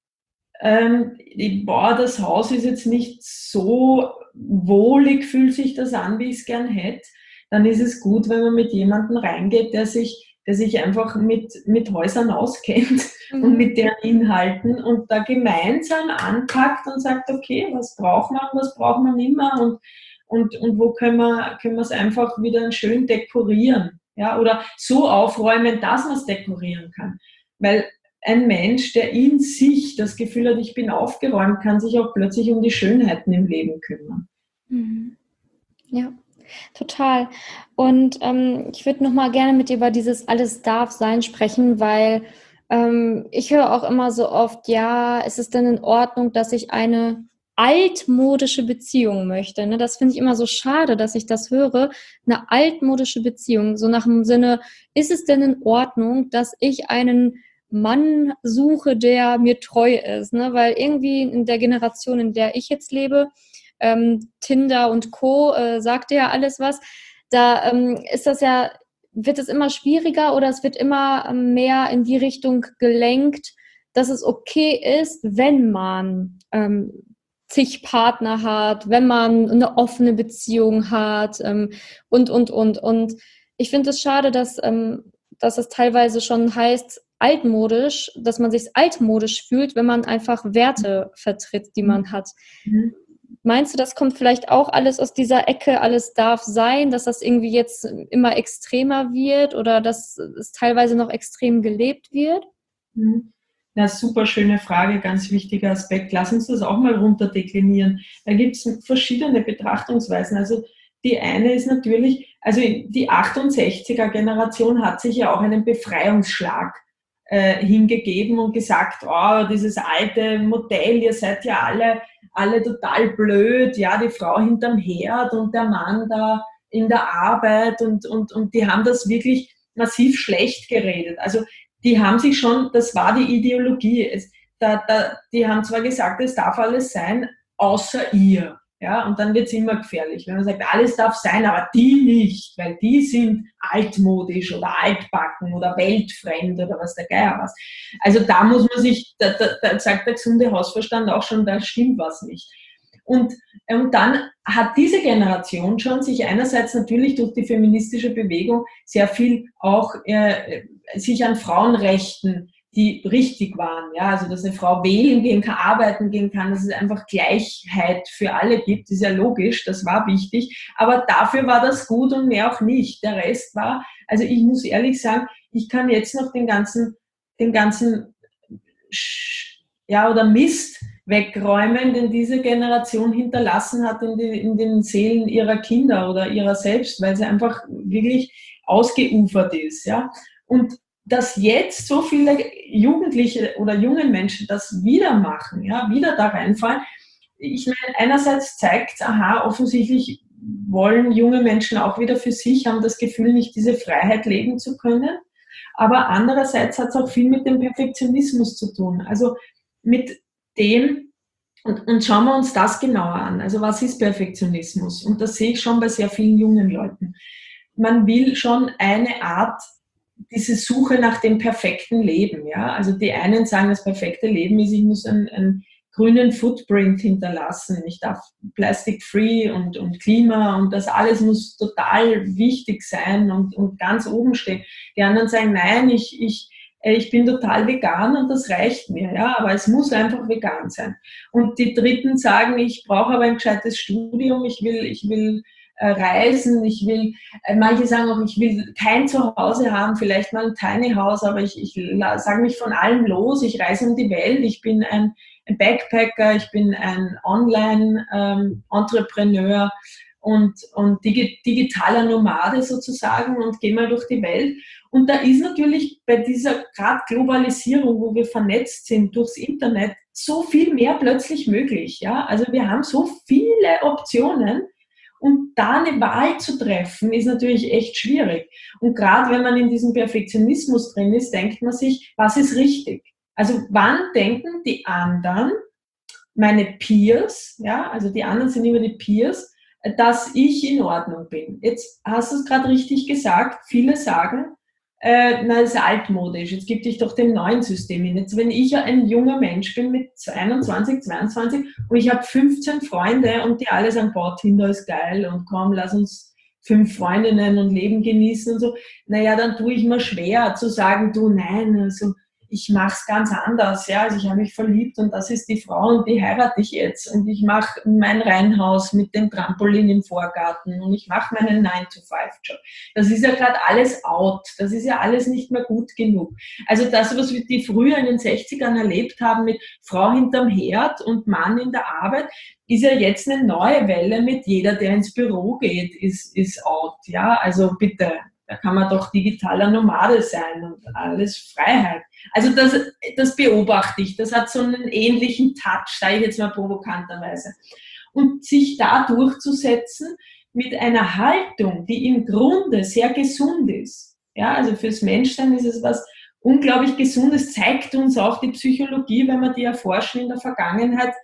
ähm, boah, das Haus ist jetzt nicht so wohlig, fühlt sich das an, wie ich es gern hätte, dann ist es gut, wenn man mit jemandem reingeht, der sich der sich einfach mit, mit Häusern auskennt mhm. und mit deren Inhalten und da gemeinsam anpackt und sagt, okay, was braucht man, was braucht man nicht mehr und, und, und wo können wir, können wir es einfach wieder schön dekorieren, ja, oder so aufräumen, dass man es dekorieren kann. Weil ein Mensch, der in sich das Gefühl hat, ich bin aufgeräumt, kann sich auch plötzlich um die Schönheiten im Leben kümmern. Mhm. Ja. Total. Und ähm, ich würde nochmal gerne mit dir über dieses alles darf sein sprechen, weil ähm, ich höre auch immer so oft, ja, ist es denn in Ordnung, dass ich eine altmodische Beziehung möchte? Ne? Das finde ich immer so schade, dass ich das höre. Eine altmodische Beziehung, so nach dem Sinne, ist es denn in Ordnung, dass ich einen Mann suche, der mir treu ist? Ne? Weil irgendwie in der Generation, in der ich jetzt lebe, ähm, Tinder und Co. Äh, sagt ja alles was. Da ähm, ist das ja, wird es immer schwieriger oder es wird immer mehr in die Richtung gelenkt, dass es okay ist, wenn man ähm, zig Partner hat, wenn man eine offene Beziehung hat ähm, und, und, und. Und ich finde es schade, dass, ähm, dass es teilweise schon heißt, altmodisch, dass man sich altmodisch fühlt, wenn man einfach Werte vertritt, die man hat. Mhm. Meinst du, das kommt vielleicht auch alles aus dieser Ecke, alles darf sein, dass das irgendwie jetzt immer extremer wird oder dass es teilweise noch extrem gelebt wird? Mhm. Ja, super schöne Frage, ganz wichtiger Aspekt. Lass uns das auch mal runterdeklinieren. Da gibt es verschiedene Betrachtungsweisen. Also die eine ist natürlich, also die achtundsechziger-Generation hat sich ja auch einen Befreiungsschlag äh, hingegeben und gesagt, oh, dieses alte Modell, ihr seid ja alle, alle total blöd, ja, die Frau hinterm Herd und der Mann da in der Arbeit und, und, und die haben das wirklich massiv schlecht geredet. Also die haben sich schon, das war die Ideologie, es, da, da, die haben zwar gesagt, es darf alles sein, außer ihr. Ja, und dann wird es immer gefährlich, wenn man sagt, alles darf sein, aber die nicht, weil die sind altmodisch oder altbacken oder weltfremd oder was der Geier was. Also da muss man sich, da, da, da sagt der gesunde Hausverstand auch schon, da stimmt was nicht. Und, und dann hat diese Generation schon sich einerseits natürlich durch die feministische Bewegung sehr viel auch äh, sich an Frauenrechten, die richtig waren, ja, also dass eine Frau wählen gehen kann, arbeiten gehen kann, dass es einfach Gleichheit für alle gibt, ist ja logisch, das war wichtig, aber dafür war das gut und mehr auch nicht. Der Rest war, also ich muss ehrlich sagen, ich kann jetzt noch den ganzen, den ganzen, ja, oder Mist wegräumen, den diese Generation hinterlassen hat in, die, in den Seelen ihrer Kinder oder ihrer selbst, weil sie einfach wirklich ausgeufert ist, ja. Und dass jetzt so viele Jugendliche oder junge Menschen das wieder machen, ja, wieder da reinfallen. Ich meine, einerseits zeigt es, aha, offensichtlich wollen junge Menschen auch wieder für sich, haben das Gefühl, nicht diese Freiheit leben zu können. Aber andererseits hat es auch viel mit dem Perfektionismus zu tun. Also mit dem, und, und schauen wir uns das genauer an. Also was ist Perfektionismus? Und das sehe ich schon bei sehr vielen jungen Leuten. Man will schon eine Art, diese Suche nach dem perfekten Leben. Ja? Also die einen sagen, das perfekte Leben ist, ich muss einen, einen grünen Footprint hinterlassen. Ich darf plastic-free und, und Klima und das alles muss total wichtig sein und, und ganz oben stehen. Die anderen sagen, nein, ich, ich, ich bin total vegan und das reicht mir, ja, aber es muss einfach vegan sein. Und die Dritten sagen, ich brauche aber ein gescheites Studium, ich will, ich will äh, reisen, ich will, äh, manche sagen auch, ich will kein Zuhause haben, vielleicht mal ein Tiny House, aber ich, ich sage mich von allem los, ich reise um die Welt, ich bin ein, ein Backpacker, ich bin ein Online-Entrepreneur ähm, und, und digi- digitaler Nomade sozusagen und gehe mal durch die Welt. Und da ist natürlich bei dieser gerade Globalisierung, wo wir vernetzt sind durchs Internet, so viel mehr plötzlich möglich. Ja? Also wir haben so viele Optionen und da eine Wahl zu treffen, ist natürlich echt schwierig. Und gerade wenn man in diesem Perfektionismus drin ist, denkt man sich, was ist richtig? Also wann denken die anderen, meine Peers, ja, also die anderen sind immer die Peers, dass ich in Ordnung bin. Jetzt hast du es gerade richtig gesagt, viele sagen, äh, na, das ist altmodisch, jetzt gib dich doch dem neuen System hin. Jetzt, wenn ich ein junger Mensch bin mit einundzwanzig, zweiundzwanzig und ich habe fünfzehn Freunde und die alle sagen, boah, Tinder ist geil und komm, lass uns fünf Freundinnen und Leben genießen und so, naja, dann tue ich mir schwer zu sagen, du, nein, also ich mache es ganz anders, ja, also ich habe mich verliebt und das ist die Frau und die heirate ich jetzt und ich mache mein Reihenhaus mit dem Trampolin im Vorgarten und ich mache meinen nine to five Job. Das ist ja gerade alles out, das ist ja alles nicht mehr gut genug. Also das, was wir die früher in den sechzigern erlebt haben mit Frau hinterm Herd und Mann in der Arbeit, ist ja jetzt eine neue Welle mit jeder, der ins Büro geht, ist, ist out, ja, also bitte. Da kann man doch digitaler Nomade sein und alles Freiheit. Also das, das beobachte ich. Das hat so einen ähnlichen Touch, sage ich jetzt mal provokanterweise. Und sich da durchzusetzen mit einer Haltung, die im Grunde sehr gesund ist. Ja, also fürs Menschsein ist es was unglaublich Gesundes, zeigt uns auch die Psychologie, wenn wir die erforschen in der Vergangenheit,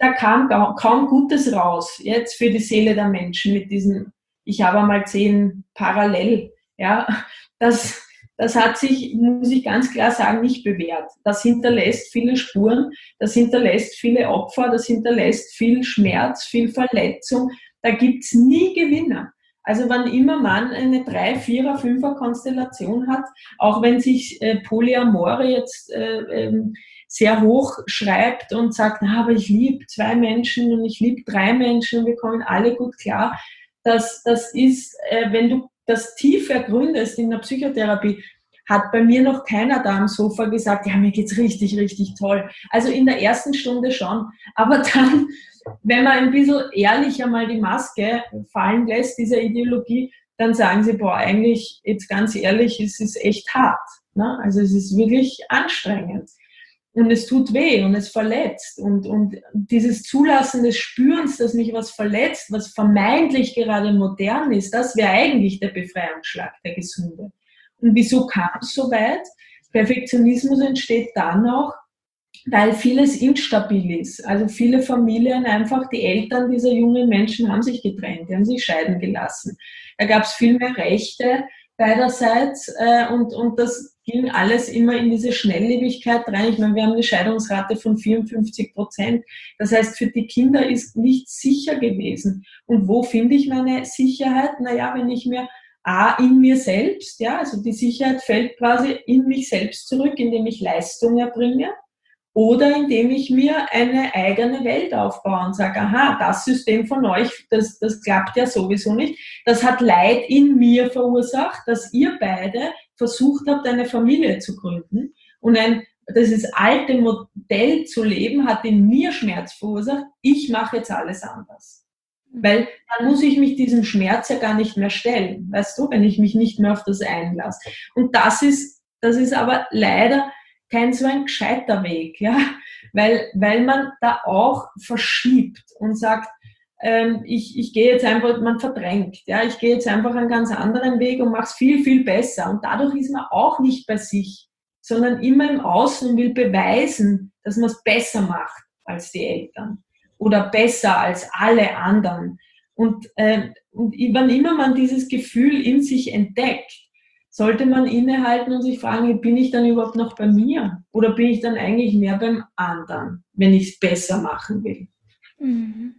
da kam kaum Gutes raus, jetzt für die Seele der Menschen mit diesen, ich habe einmal zehn parallel, ja, das, das hat sich, muss ich ganz klar sagen, nicht bewährt. Das hinterlässt viele Spuren, das hinterlässt viele Opfer, das hinterlässt viel Schmerz, viel Verletzung, da gibt's nie Gewinner. Also wann immer man eine drei, vierer, fünfer Konstellation hat, auch wenn sich äh, Polyamore jetzt äh, ähm, sehr hoch schreibt und sagt, na, aber ich liebe zwei Menschen und ich liebe drei Menschen und wir kommen alle gut klar. Das, das ist, äh, wenn du das tief ergründest in der Psychotherapie, hat bei mir noch keiner da am Sofa gesagt, ja, mir geht's richtig, richtig toll. Also in der ersten Stunde schon. Aber dann, wenn man ein bisschen ehrlicher mal die Maske fallen lässt, dieser Ideologie, dann sagen sie, boah, eigentlich, jetzt ganz ehrlich, es ist echt hart. Ne? Also es ist wirklich anstrengend. Und es tut weh und es verletzt. Und, und dieses Zulassen des Spürens, dass mich was verletzt, was vermeintlich gerade modern ist, das wäre eigentlich der Befreiungsschlag, der Gesunde. Und wieso kam es so weit? Perfektionismus entsteht dann auch, weil vieles instabil ist. Also viele Familien, einfach die Eltern dieser jungen Menschen haben sich getrennt, die haben sich scheiden gelassen. Da gab es viel mehr Rechte beiderseits äh, und, und das ging alles immer in diese Schnelllebigkeit rein. Ich meine, wir haben eine Scheidungsrate von vierundfünfzig Prozent. Das heißt, für die Kinder ist nichts sicher gewesen. Und wo finde ich meine Sicherheit? Naja, wenn ich mir A, in mir selbst, ja, also die Sicherheit fällt quasi in mich selbst zurück, indem ich Leistung erbringe oder indem ich mir eine eigene Welt aufbaue und sage, aha, das System von euch, das, das klappt ja sowieso nicht, das hat Leid in mir verursacht, dass ihr beide versucht habt, eine Familie zu gründen und ein, dieses alte Modell zu leben, hat in mir Schmerz verursacht, ich mache jetzt alles anders. Weil dann muss ich mich diesem Schmerz ja gar nicht mehr stellen, weißt du, wenn ich mich nicht mehr auf das einlasse. Und das ist, das ist aber leider kein so ein gescheiter Weg, ja, weil, weil man da auch verschiebt und sagt, ähm, ich, ich gehe jetzt einfach, man verdrängt, ja, ich gehe jetzt einfach einen ganz anderen Weg und mache es viel, viel besser. Und dadurch ist man auch nicht bei sich, sondern immer im Außen und will beweisen, dass man es besser macht als die Eltern. Oder besser als alle anderen. Und, äh, und wann immer man dieses Gefühl in sich entdeckt, sollte man innehalten und sich fragen, bin ich dann überhaupt noch bei mir? Oder bin ich dann eigentlich mehr beim anderen, wenn ich es besser machen will? Mhm.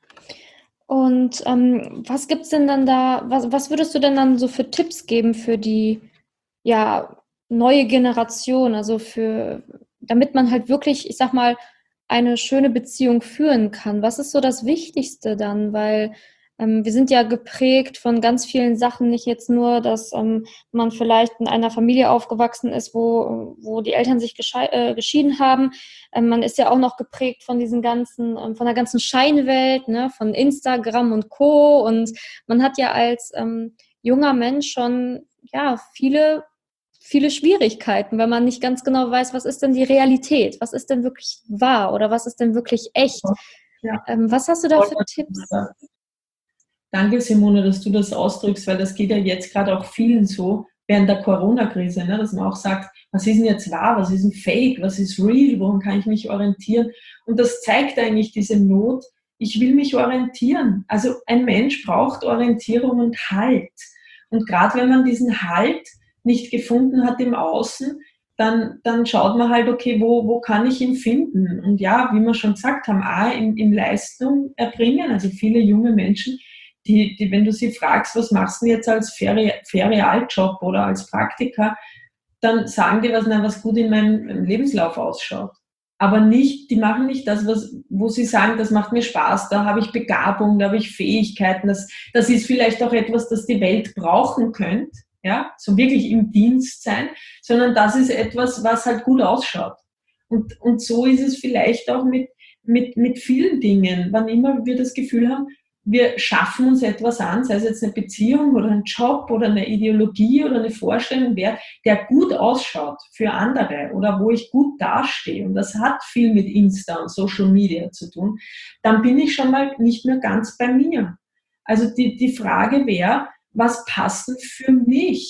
Und ähm, was gibt's denn dann da, was, was würdest du denn dann so für Tipps geben für die ja, neue Generation, also für, damit man halt wirklich, ich sag mal, eine schöne Beziehung führen kann? Was ist so das Wichtigste dann? Weil ähm, wir sind ja geprägt von ganz vielen Sachen, nicht jetzt nur, dass ähm, man vielleicht in einer Familie aufgewachsen ist, wo, wo die Eltern sich geschei- äh, geschieden haben. Ähm, man ist ja auch noch geprägt von diesen ganzen, ähm, von der ganzen Scheinwelt, ne, von Instagram und Co. Und man hat ja als ähm, junger Mensch schon ja viele viele Schwierigkeiten, weil man nicht ganz genau weiß, was ist denn die Realität, was ist denn wirklich wahr oder was ist denn wirklich echt. Ja. Ähm, was hast du da für Tipps? Danke, Simone, dass du das ausdrückst, weil das geht ja jetzt gerade auch vielen so während der Corona-Krise, ne, dass man auch sagt, was ist denn jetzt wahr, was ist denn fake, was ist real, woran kann ich mich orientieren? Und das zeigt eigentlich diese Not, ich will mich orientieren. Also ein Mensch braucht Orientierung und Halt. Und gerade wenn man diesen Halt nicht gefunden hat im Außen, dann, dann schaut man halt, okay, wo, wo kann ich ihn finden? Und ja, wie wir schon gesagt haben, A, in, in Leistung erbringen, also viele junge Menschen, die, die, wenn du sie fragst, was machst du jetzt als Feri- Ferialjob oder als Praktiker, dann sagen die was, na, was gut in meinem Lebenslauf ausschaut. Aber nicht, die machen nicht das, was, wo sie sagen, das macht mir Spaß, da habe ich Begabung, da habe ich Fähigkeiten, das, das ist vielleicht auch etwas, das die Welt brauchen könnte. Ja, so wirklich im Dienst sein, sondern das ist etwas, was halt gut ausschaut. Und, und so ist es vielleicht auch mit, mit, mit vielen Dingen. Wann immer wir das Gefühl haben, wir schaffen uns etwas an, sei es jetzt eine Beziehung oder ein Job oder eine Ideologie oder eine Vorstellung, der, der gut ausschaut für andere oder wo ich gut dastehe, und das hat viel mit Insta und Social Media zu tun, dann bin ich schon mal nicht mehr ganz bei mir. Also die, die Frage wäre, was passt denn für mich?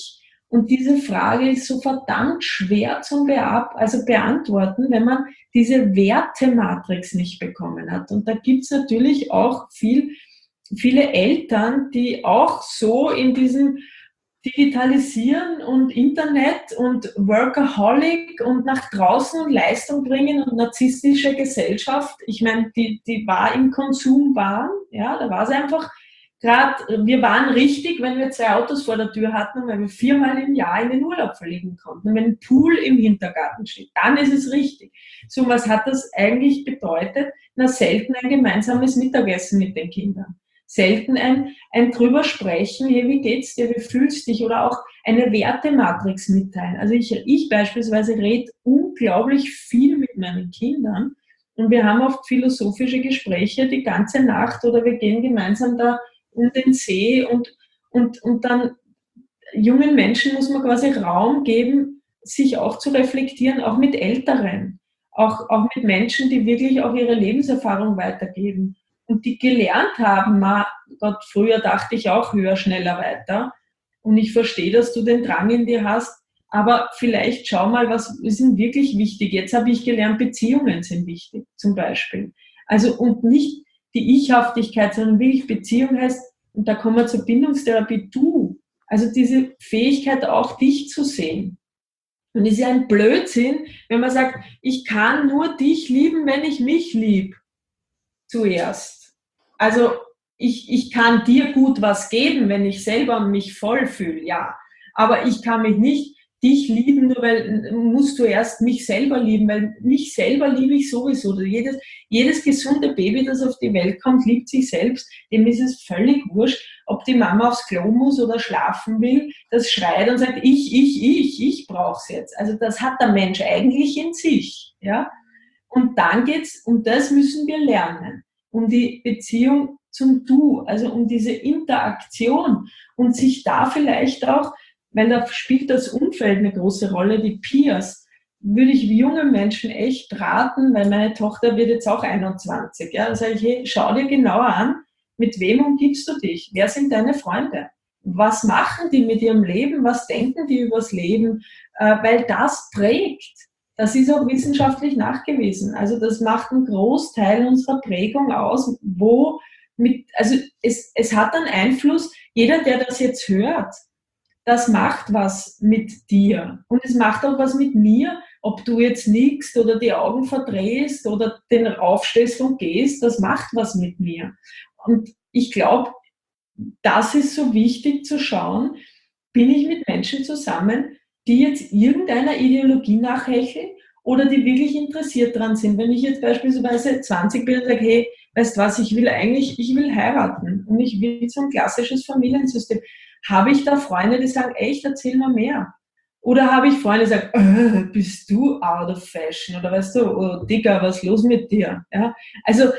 Und diese Frage ist so verdammt schwer zum Beab- also beantworten, wenn man diese Wertematrix nicht bekommen hat. Und da gibt's natürlich auch viel, viele Eltern, die auch so in diesem Digitalisieren und Internet und Workaholic und nach draußen und Leistung bringen und narzisstische Gesellschaft, ich meine, die, die war im Konsumwahn, ja, da war es einfach gerade, wir waren richtig, wenn wir zwei Autos vor der Tür hatten und wenn wir viermal im Jahr in den Urlaub verlegen konnten. Und wenn ein Pool im Hintergarten steht, dann ist es richtig. So, was hat das eigentlich bedeutet? Na, selten ein gemeinsames Mittagessen mit den Kindern. Selten ein, ein drüber sprechen, hey, wie geht's dir, wie fühlst du dich, oder auch eine Wertematrix mitteilen. Also ich, ich beispielsweise rede unglaublich viel mit meinen Kindern und wir haben oft philosophische Gespräche die ganze Nacht oder wir gehen gemeinsam da um den See und, und, und dann jungen Menschen muss man quasi Raum geben, sich auch zu reflektieren, auch mit Älteren, auch, auch mit Menschen, die wirklich auch ihre Lebenserfahrung weitergeben. Und die gelernt haben, ma, Gott, früher dachte ich auch höher, schneller, weiter. Und ich verstehe, dass du den Drang in dir hast, aber vielleicht schau mal, was ist denn wirklich wichtig. Jetzt habe ich gelernt, Beziehungen sind wichtig, zum Beispiel. Also, und nicht die Ich-Haftigkeit, sondern wirklich Beziehung heißt, und da kommen wir zur Bindungstherapie, du. Also diese Fähigkeit, auch dich zu sehen. Und es ist ja ein Blödsinn, wenn man sagt, ich kann nur dich lieben, wenn ich mich liebe. Zuerst. Also ich, ich kann dir gut was geben, wenn ich selber mich voll fühle, ja. Aber ich kann mich nicht dich lieben, nur weil musst du erst mich selber lieben, weil mich selber liebe ich sowieso. Jedes, jedes gesunde Baby, das auf die Welt kommt, liebt sich selbst. Dem ist es völlig wurscht, ob die Mama aufs Klo muss oder schlafen will. Das schreit und sagt, ich, ich, ich, ich brauch's jetzt. Also das hat der Mensch eigentlich in sich, ja. Und dann geht's, und das müssen wir lernen, um die Beziehung zum Du, also um diese Interaktion und sich da vielleicht auch, weil da spielt das Umfeld eine große Rolle, die Peers, würde ich jungen Menschen echt raten, weil meine Tochter wird jetzt auch einundzwanzig, ja, da sage ich, hey, schau dir genauer an, mit wem umgibst du dich, wer sind deine Freunde, was machen die mit ihrem Leben, was denken die übers Leben, weil das prägt. Das ist auch wissenschaftlich nachgewiesen. Also das macht einen Großteil unserer Prägung aus, wo mit, also es, es hat einen Einfluss, jeder, der das jetzt hört, das macht was mit dir. Und es macht auch was mit mir, ob du jetzt nickst oder die Augen verdrehst oder den aufstehst und gehst, das macht was mit mir. Und ich glaube, das ist so wichtig zu schauen, bin ich mit Menschen zusammen, die jetzt irgendeiner Ideologie nachhecheln oder die wirklich interessiert dran sind. Wenn ich jetzt beispielsweise zwanzig bin und sage, hey, weißt du was, ich will eigentlich, ich will heiraten und ich will so ein klassisches Familiensystem. Habe ich da Freunde, die sagen, echt, erzähl mir mehr? Oder habe ich Freunde, die sagen, äh, bist du out of fashion? Oder weißt du, oh, Digga, was ist los mit dir? Ja? Also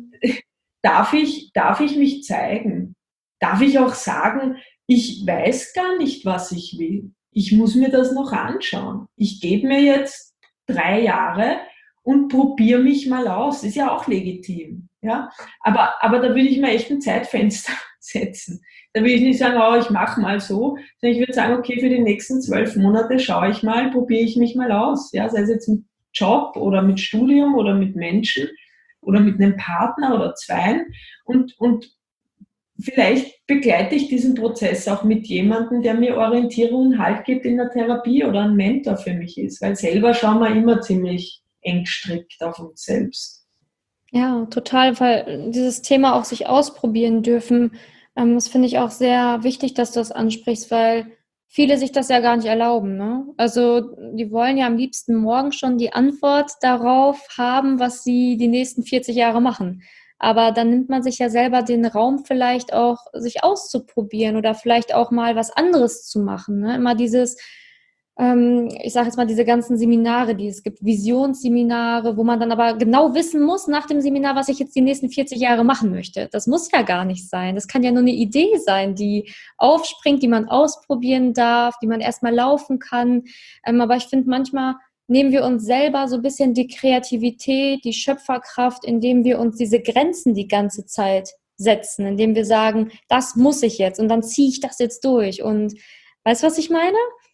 darf ich, darf ich mich zeigen? Darf ich auch sagen, ich weiß gar nicht, was ich will. Ich muss mir das noch anschauen. Ich gebe mir jetzt drei Jahre und probiere mich mal aus. Ist ja auch legitim. Ja? Aber, aber da würde ich mir echt ein Zeitfenster setzen. Da würde ich nicht sagen, oh, ich mache mal so, sondern ich würde sagen, okay, für die nächsten zwölf Monate schaue ich mal, probiere ich mich mal aus. Ja? Sei es jetzt mit Job oder mit Studium oder mit Menschen oder mit einem Partner oder zweien. Und, und vielleicht begleite ich diesen Prozess auch mit jemandem, der mir Orientierung und Halt gibt in der Therapie oder ein Mentor für mich ist, weil selber schauen wir immer ziemlich eng gestrickt auf uns selbst. Ja, total, weil dieses Thema auch sich ausprobieren dürfen, ähm, das finde ich auch sehr wichtig, dass du das ansprichst, weil viele sich das ja gar nicht erlauben, ne? Also die wollen ja am liebsten morgen schon die Antwort darauf haben, was sie die nächsten vierzig Jahre machen. Aber dann nimmt man sich ja selber den Raum vielleicht auch, sich auszuprobieren oder vielleicht auch mal was anderes zu machen, ne? Immer dieses, ähm, ich sage jetzt mal, diese ganzen Seminare, die es gibt, Visionsseminare, wo man dann aber genau wissen muss nach dem Seminar, was ich jetzt die nächsten vierzig Jahre machen möchte. Das muss ja gar nicht sein. Das kann ja nur eine Idee sein, die aufspringt, die man ausprobieren darf, die man erstmal laufen kann. Ähm, aber ich finde, manchmal nehmen wir uns selber so ein bisschen die Kreativität, die Schöpferkraft, indem wir uns diese Grenzen die ganze Zeit setzen, indem wir sagen, das muss ich jetzt und dann ziehe ich das jetzt durch. Und weißt du, was ich meine?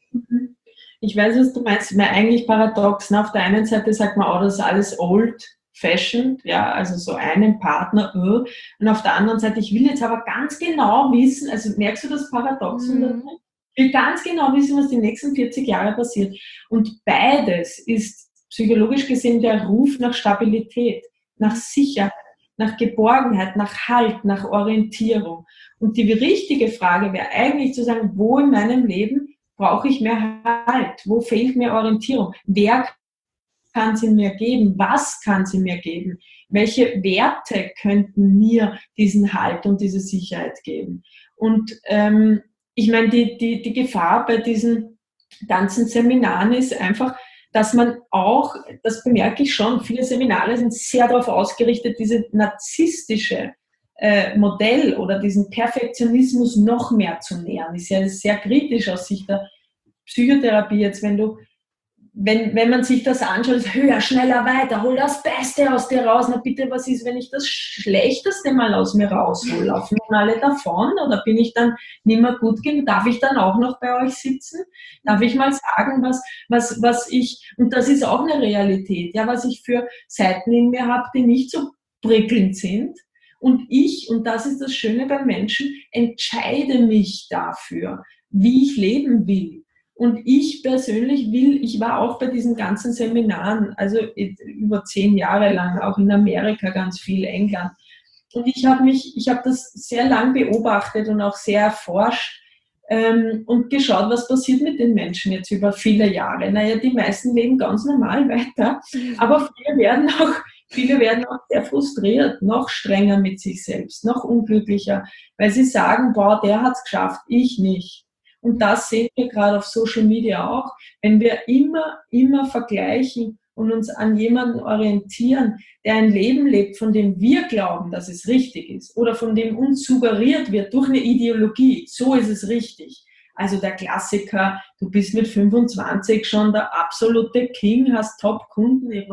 Mhm. Ich weiß, was du meinst. Mir eigentlich paradox. Ne? Auf der einen Seite sagt man, oh, das ist alles old-fashioned, ja, also so einen Partner. Uh. Und auf der anderen Seite, ich will jetzt aber ganz genau wissen, also merkst du das Paradoxon da drin? Mhm. Ich will ganz genau wissen, was die nächsten vierzig Jahre passiert. Und beides ist psychologisch gesehen der Ruf nach Stabilität, nach Sicherheit, nach Geborgenheit, nach Halt, nach Orientierung. Und die richtige Frage wäre eigentlich zu sagen, wo in meinem Leben brauche ich mehr Halt? Wo fehlt mir Orientierung? Wer kann sie mir geben? Was kann sie mir geben? Welche Werte könnten mir diesen Halt und diese Sicherheit geben? Und ähm, ich meine, die, die, die Gefahr bei diesen ganzen Seminaren ist einfach, dass man auch, das bemerke ich schon, viele Seminare sind sehr darauf ausgerichtet, diese narzisstische äh, Modell oder diesen Perfektionismus noch mehr zu nähern. Ist ja sehr kritisch aus Sicht der Psychotherapie jetzt, wenn du, wenn, wenn man sich das anschaut, höher, schneller, weiter, hol das Beste aus dir raus. Na bitte, was ist, wenn ich das Schlechteste mal aus mir raushole? Laufen dann alle davon oder bin ich dann nicht mehr gut genug? Darf ich dann auch noch bei euch sitzen? Darf ich mal sagen, was, was, was ich, und das ist auch eine Realität, ja, was ich für Seiten in mir habe, die nicht so prickelnd sind. Und ich, und das ist das Schöne beim Menschen, entscheide mich dafür, wie ich leben will. Und ich persönlich will, ich war auch bei diesen ganzen Seminaren, also über zehn Jahre lang, auch in Amerika ganz viel, England. Und ich habe mich, ich habe das sehr lang beobachtet und auch sehr erforscht ähm, und geschaut, was passiert mit den Menschen jetzt über viele Jahre. Naja, die meisten leben ganz normal weiter, aber viele werden auch, viele werden auch sehr frustriert, noch strenger mit sich selbst, noch unglücklicher, weil sie sagen, boah, der hat's geschafft, ich nicht. Und das sehen wir gerade auf Social Media auch. Wenn wir immer, immer vergleichen und uns an jemanden orientieren, der ein Leben lebt, von dem wir glauben, dass es richtig ist oder von dem uns suggeriert wird durch eine Ideologie, so ist es richtig. Also der Klassiker, du bist mit fünfundzwanzig schon der absolute King, hast Top-Kunden im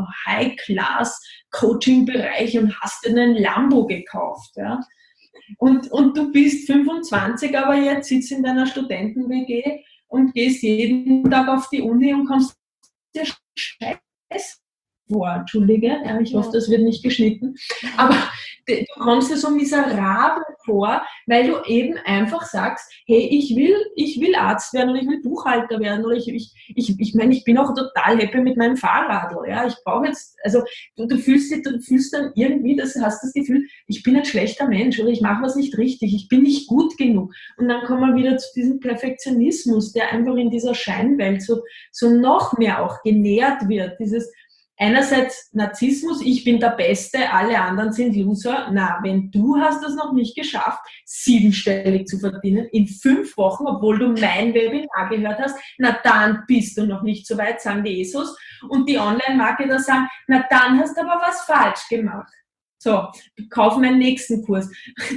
High-Class-Coaching-Bereich und hast dir einen Lambo gekauft. Ja? Und, und du bist fünfundzwanzig, aber jetzt sitzt in deiner Studenten-W G und gehst jeden Tag auf die Uni und kommst dir scheiße vor. Entschuldige, ja, ich hoffe, das wird nicht geschnitten. Aber du kommst dir so miserabel vor, weil du eben einfach sagst, hey, ich will, ich will Arzt werden oder ich will Buchhalter werden oder ich, ich, ich, ich meine, ich bin auch total happy mit meinem Fahrradl, ja, ich brauche jetzt, also du, du fühlst dich, du fühlst dann irgendwie, das hast das Gefühl, ich bin ein schlechter Mensch oder ich mache was nicht richtig, ich bin nicht gut genug und dann kommen wir wieder zu diesem Perfektionismus, der einfach in dieser Scheinwelt so, so noch mehr auch genährt wird, dieses einerseits Narzissmus, ich bin der Beste, alle anderen sind Loser. Na, wenn du hast es noch nicht geschafft, siebenstellig zu verdienen in fünf Wochen, obwohl du mein Webinar gehört hast, na dann bist du noch nicht so weit, sagen die Jesus. Und die Online-Marketer sagen, na dann hast du aber was falsch gemacht. So, kauf meinen nächsten Kurs.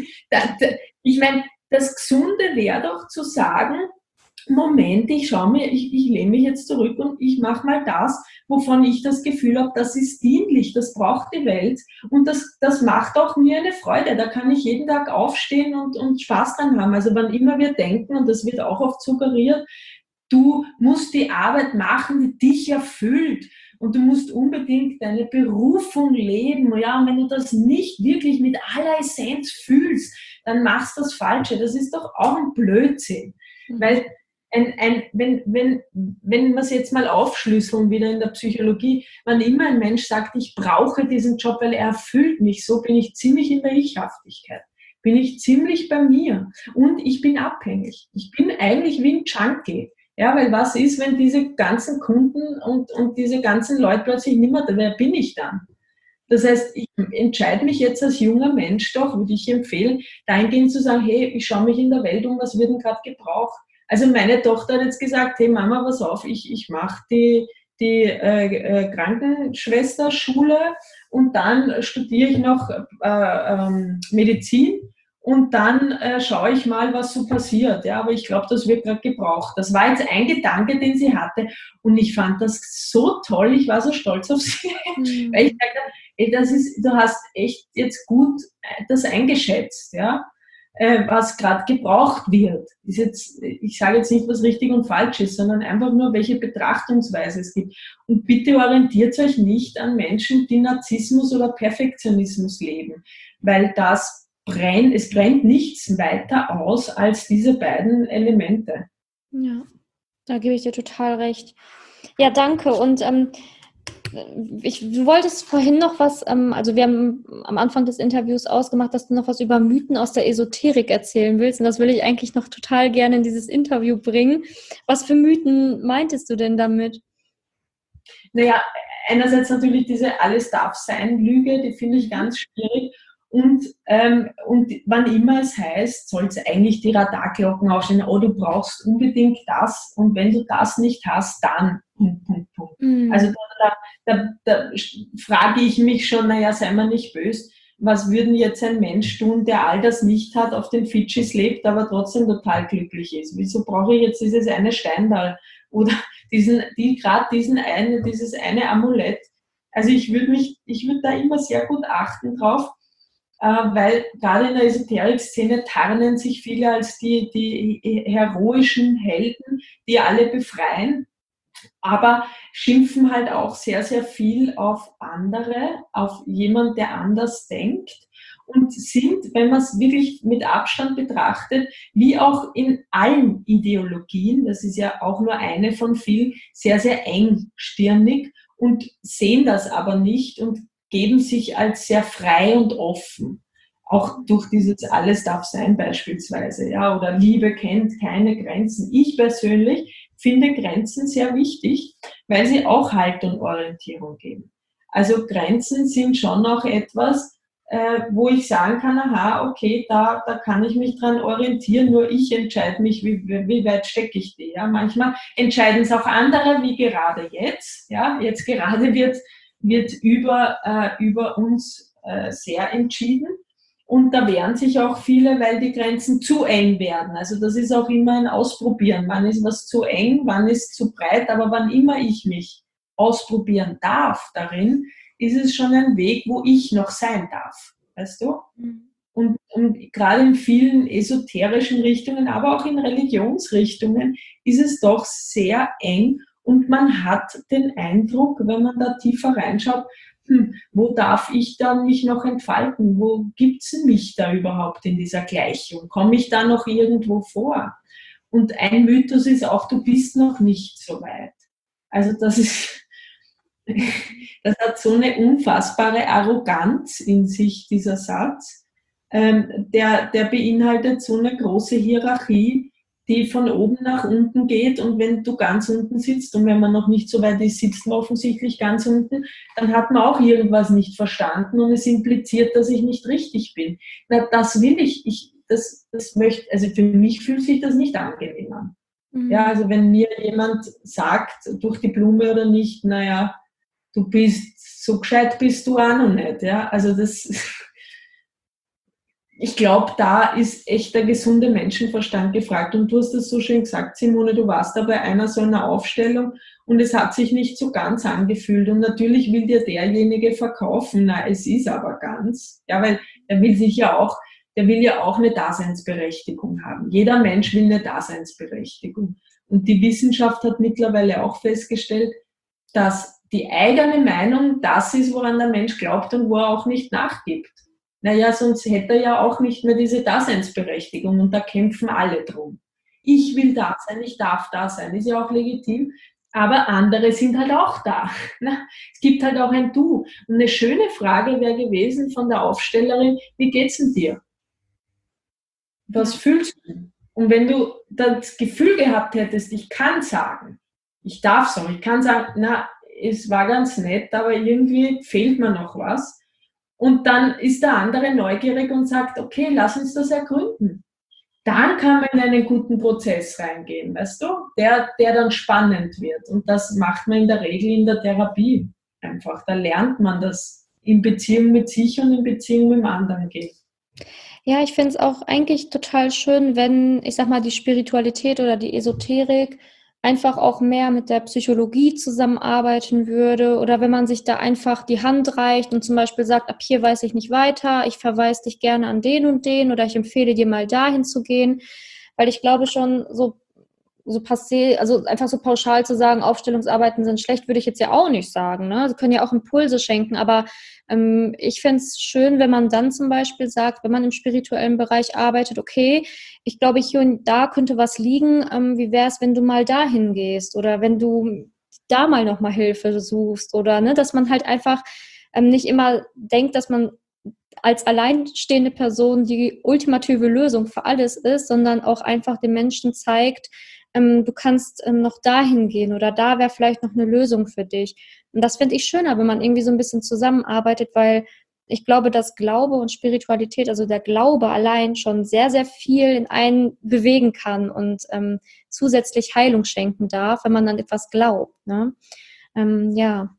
Ich meine, das Gesunde wäre doch zu sagen, Moment, ich schaue mir, ich, ich lehne mich jetzt zurück und ich mache mal das, wovon ich das Gefühl habe, das ist dienlich, das braucht die Welt und das, das macht auch mir eine Freude. Da kann ich jeden Tag aufstehen und, und Spaß dran haben. Also wann immer wir denken, und das wird auch oft suggeriert, du musst die Arbeit machen, die dich erfüllt und du musst unbedingt deine Berufung leben. Ja, und wenn du das nicht wirklich mit aller Essenz fühlst, dann machst du das Falsche. Das ist doch auch ein Blödsinn, mhm. weil Ein, ein, wenn, wenn, wenn wir es jetzt mal aufschlüsseln, wieder in der Psychologie, wann immer ein Mensch sagt, ich brauche diesen Job, weil er erfüllt mich, so bin ich ziemlich in der Ichhaftigkeit, bin ich ziemlich bei mir und ich bin abhängig. Ich bin eigentlich wie ein Junkie. Ja, weil was ist, wenn diese ganzen Kunden und, und diese ganzen Leute plötzlich nicht mehr da, wer bin ich dann? Das heißt, ich entscheide mich jetzt als junger Mensch doch, würde ich empfehlen, dahingehend zu sagen, hey, ich schaue mich in der Welt um, was wird denn gerade gebraucht? Also meine Tochter hat jetzt gesagt, hey Mama, pass auf, ich, ich mache die, die äh, äh, Krankenschwesterschule und dann studiere ich noch äh, ähm, Medizin und dann äh, schaue ich mal, was so passiert. Ja, aber ich glaube, das wird gerade gebraucht. Das war jetzt ein Gedanke, den sie hatte und ich fand das so toll, ich war so stolz auf sie, mhm. weil ich dachte, ey, das ist, du hast echt jetzt gut das eingeschätzt, ja. äh, was gerade gebraucht wird. Ist jetzt, ich sage jetzt nicht, was richtig und falsch ist, sondern einfach nur, welche Betrachtungsweise es gibt. Und bitte orientiert euch nicht an Menschen, die Narzissmus oder Perfektionismus leben, weil das brennt, es brennt nichts weiter aus als diese beiden Elemente. Ja, da gebe ich dir total recht. Ja, danke. Und ähm, ich, du wolltest vorhin noch was, ähm, also wir haben am Anfang des Interviews ausgemacht, dass du noch was über Mythen aus der Esoterik erzählen willst. Und das will ich eigentlich noch total gerne in dieses Interview bringen. Was für Mythen meintest du denn damit? Naja, einerseits natürlich diese Alles darf sein Lüge, die finde ich ganz schwierig. Und, ähm, und wann immer es heißt, soll es eigentlich die Radarglocken aufstellen, oh, du brauchst unbedingt das und wenn du das nicht hast, dann, Punkt, Punkt, Punkt. Mhm. Also da, da, da frage ich mich schon, naja, sei mal nicht böse, was würden jetzt ein Mensch tun, der all das nicht hat, auf den Fidschis lebt, aber trotzdem total glücklich ist? Wieso brauche ich jetzt dieses eine Steindal oder diesen, die gerade diesen eine, dieses eine Amulett? Also ich würde mich, ich würde da immer sehr gut achten drauf, weil gerade in der Esoterik-Szene tarnen sich viele als die, die heroischen Helden, die alle befreien, aber schimpfen halt auch sehr, sehr viel auf andere, auf jemand, der anders denkt und sind, wenn man es wirklich mit Abstand betrachtet, wie auch in allen Ideologien, das ist ja auch nur eine von vielen, sehr, sehr engstirnig und sehen das aber nicht und geben sich als sehr frei und offen. Auch durch dieses Alles darf sein beispielsweise, ja, oder Liebe kennt keine Grenzen. Ich persönlich finde Grenzen sehr wichtig, weil sie auch Halt und Orientierung geben. Also Grenzen sind schon auch etwas, äh, wo ich sagen kann, aha, okay, da, da kann ich mich dran orientieren, nur ich entscheide mich, wie, wie weit stecke ich die. Ja? Manchmal entscheiden es auch andere, wie gerade jetzt. Ja? Jetzt gerade wird, wird über, äh, über uns äh, sehr entschieden. Und da wehren sich auch viele, weil die Grenzen zu eng werden. Also das ist auch immer ein Ausprobieren. Wann ist was zu eng, wann ist zu breit, aber wann immer ich mich ausprobieren darf darin, ist es schon ein Weg, wo ich noch sein darf. Weißt du? Mhm. Und, und gerade in vielen esoterischen Richtungen, aber auch in Religionsrichtungen ist es doch sehr eng und man hat den Eindruck, wenn man da tiefer reinschaut, hm, wo darf ich da mich noch entfalten? Wo gibt es mich da überhaupt in dieser Gleichung? Komme ich da noch irgendwo vor? Und ein Mythos ist auch, du bist noch nicht so weit. Also das ist, das hat so eine unfassbare Arroganz in sich, dieser Satz. Ähm, der, der beinhaltet so eine große Hierarchie, die von oben nach unten geht und wenn du ganz unten sitzt und wenn man noch nicht so weit ist, sitzt man offensichtlich ganz unten, dann hat man auch irgendwas nicht verstanden und es impliziert, dass ich nicht richtig bin. Na, das will ich, ich das, das möchte, also für mich fühlt sich das nicht angenehm an. Mhm. Ja, also wenn mir jemand sagt, durch die Blume oder nicht, naja, du bist, so gescheit bist du auch noch nicht, ja, also das... Ich glaube, da ist echt der gesunde Menschenverstand gefragt. Und du hast es so schön gesagt, Simone, du warst da bei einer so einer Aufstellung und es hat sich nicht so ganz angefühlt. Und natürlich will dir derjenige verkaufen, na, es ist aber ganz. Ja, weil er will sich ja auch, der will ja auch eine Daseinsberechtigung haben. Jeder Mensch will eine Daseinsberechtigung. Und die Wissenschaft hat mittlerweile auch festgestellt, dass die eigene Meinung das ist, woran der Mensch glaubt und wo er auch nicht nachgibt. Naja, sonst hätte er ja auch nicht mehr diese Daseinsberechtigung und da kämpfen alle drum. Ich will da sein, ich darf da sein, ist ja auch legitim, aber andere sind halt auch da. Es gibt halt auch ein Du. Und eine schöne Frage wäre gewesen von der Aufstellerin, wie geht's denn dir? Was fühlst du? Und wenn du das Gefühl gehabt hättest, ich kann sagen, ich darf sagen, ich kann sagen, na, es war ganz nett, aber irgendwie fehlt mir noch was. Und dann ist der andere neugierig und sagt, okay, lass uns das ergründen. Dann kann man in einen guten Prozess reingehen, weißt du, der, der dann spannend wird. Und das macht man in der Regel in der Therapie einfach. Da lernt man das in Beziehung mit sich und in Beziehung mit dem anderen geht. Ja, ich finde es auch eigentlich total schön, wenn, ich sag mal, die Spiritualität oder die Esoterik einfach auch mehr mit der Psychologie zusammenarbeiten würde oder wenn man sich da einfach die Hand reicht und zum Beispiel sagt, ab hier weiß ich nicht weiter, ich verweise dich gerne an den und den oder ich empfehle dir mal dahin zu gehen, weil ich glaube schon, so so passé, also einfach so pauschal zu sagen, Aufstellungsarbeiten sind schlecht, würde ich jetzt ja auch nicht sagen. Ne? Sie können ja auch Impulse schenken, aber ähm, ich fände es schön, wenn man dann zum Beispiel sagt, wenn man im spirituellen Bereich arbeitet, okay, ich glaube, hier und da könnte was liegen, ähm, wie wäre es, wenn du mal dahin gehst oder wenn du da mal nochmal Hilfe suchst oder ne, dass man halt einfach ähm, nicht immer denkt, dass man als alleinstehende Person die ultimative Lösung für alles ist, sondern auch einfach den Menschen zeigt, ähm, du kannst ähm, noch dahin gehen oder da wäre vielleicht noch eine Lösung für dich. Und das finde ich schöner, wenn man irgendwie so ein bisschen zusammenarbeitet, weil ich glaube, dass Glaube und Spiritualität, also der Glaube allein schon sehr, sehr viel in einen bewegen kann und ähm, zusätzlich Heilung schenken darf, wenn man dann etwas glaubt. Ne? Ähm, ja.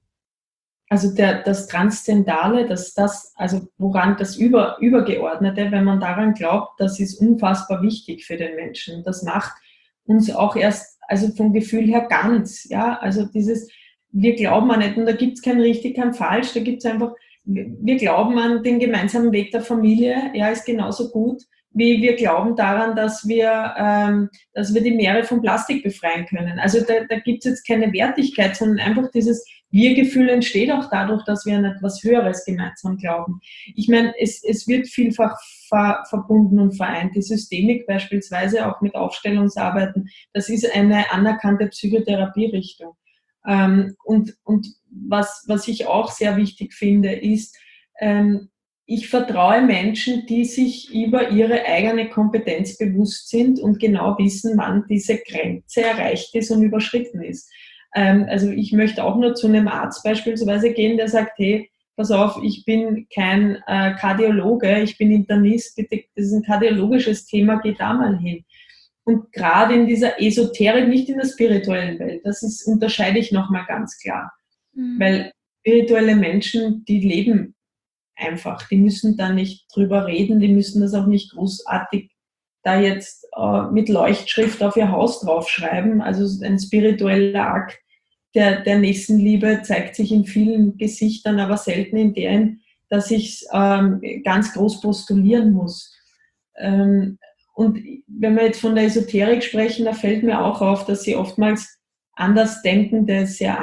Also der, das Transzendale, das, das, also woran das Über, Übergeordnete, wenn man daran glaubt, das ist unfassbar wichtig für den Menschen. Das macht uns auch erst, also vom Gefühl her ganz, ja, also dieses, wir glauben an nicht, und da gibt es kein richtig, kein falsch, da gibt es einfach, wir glauben an den gemeinsamen Weg der Familie, ja, ist genauso gut, wie wir glauben daran, dass wir, ähm, dass wir die Meere von Plastik befreien können. Also da, da gibt es jetzt keine Wertigkeit, sondern einfach dieses Wir-Gefühl entsteht auch dadurch, dass wir an etwas Höheres gemeinsam glauben. Ich meine, es, es wird vielfach ver, verbunden und vereint. Die Systemik beispielsweise, auch mit Aufstellungsarbeiten, das ist eine anerkannte Psychotherapierichtung. Ähm, und und was, was ich auch sehr wichtig finde, ist, ähm, ich vertraue Menschen, die sich über ihre eigene Kompetenz bewusst sind und genau wissen, wann diese Grenze erreicht ist und überschritten ist. Ähm, also ich möchte auch nur zu einem Arzt beispielsweise gehen, der sagt, hey, pass auf, ich bin kein äh, Kardiologe, ich bin Internist, bitte, das ist ein kardiologisches Thema, geh da mal hin. Und gerade in dieser Esoterik, nicht in der spirituellen Welt, das ist, unterscheide ich nochmal ganz klar. Mhm. Weil spirituelle Menschen, die leben einfach. Die müssen da nicht drüber reden, die müssen das auch nicht großartig da jetzt äh, mit Leuchtschrift auf ihr Haus draufschreiben. Also ein spiritueller Akt der, der Nächstenliebe zeigt sich in vielen Gesichtern, aber selten in deren, dass ich es ähm, ganz groß postulieren muss. Ähm, und wenn wir jetzt von der Esoterik sprechen, da fällt mir auch auf, dass sie oftmals Andersdenkende sehr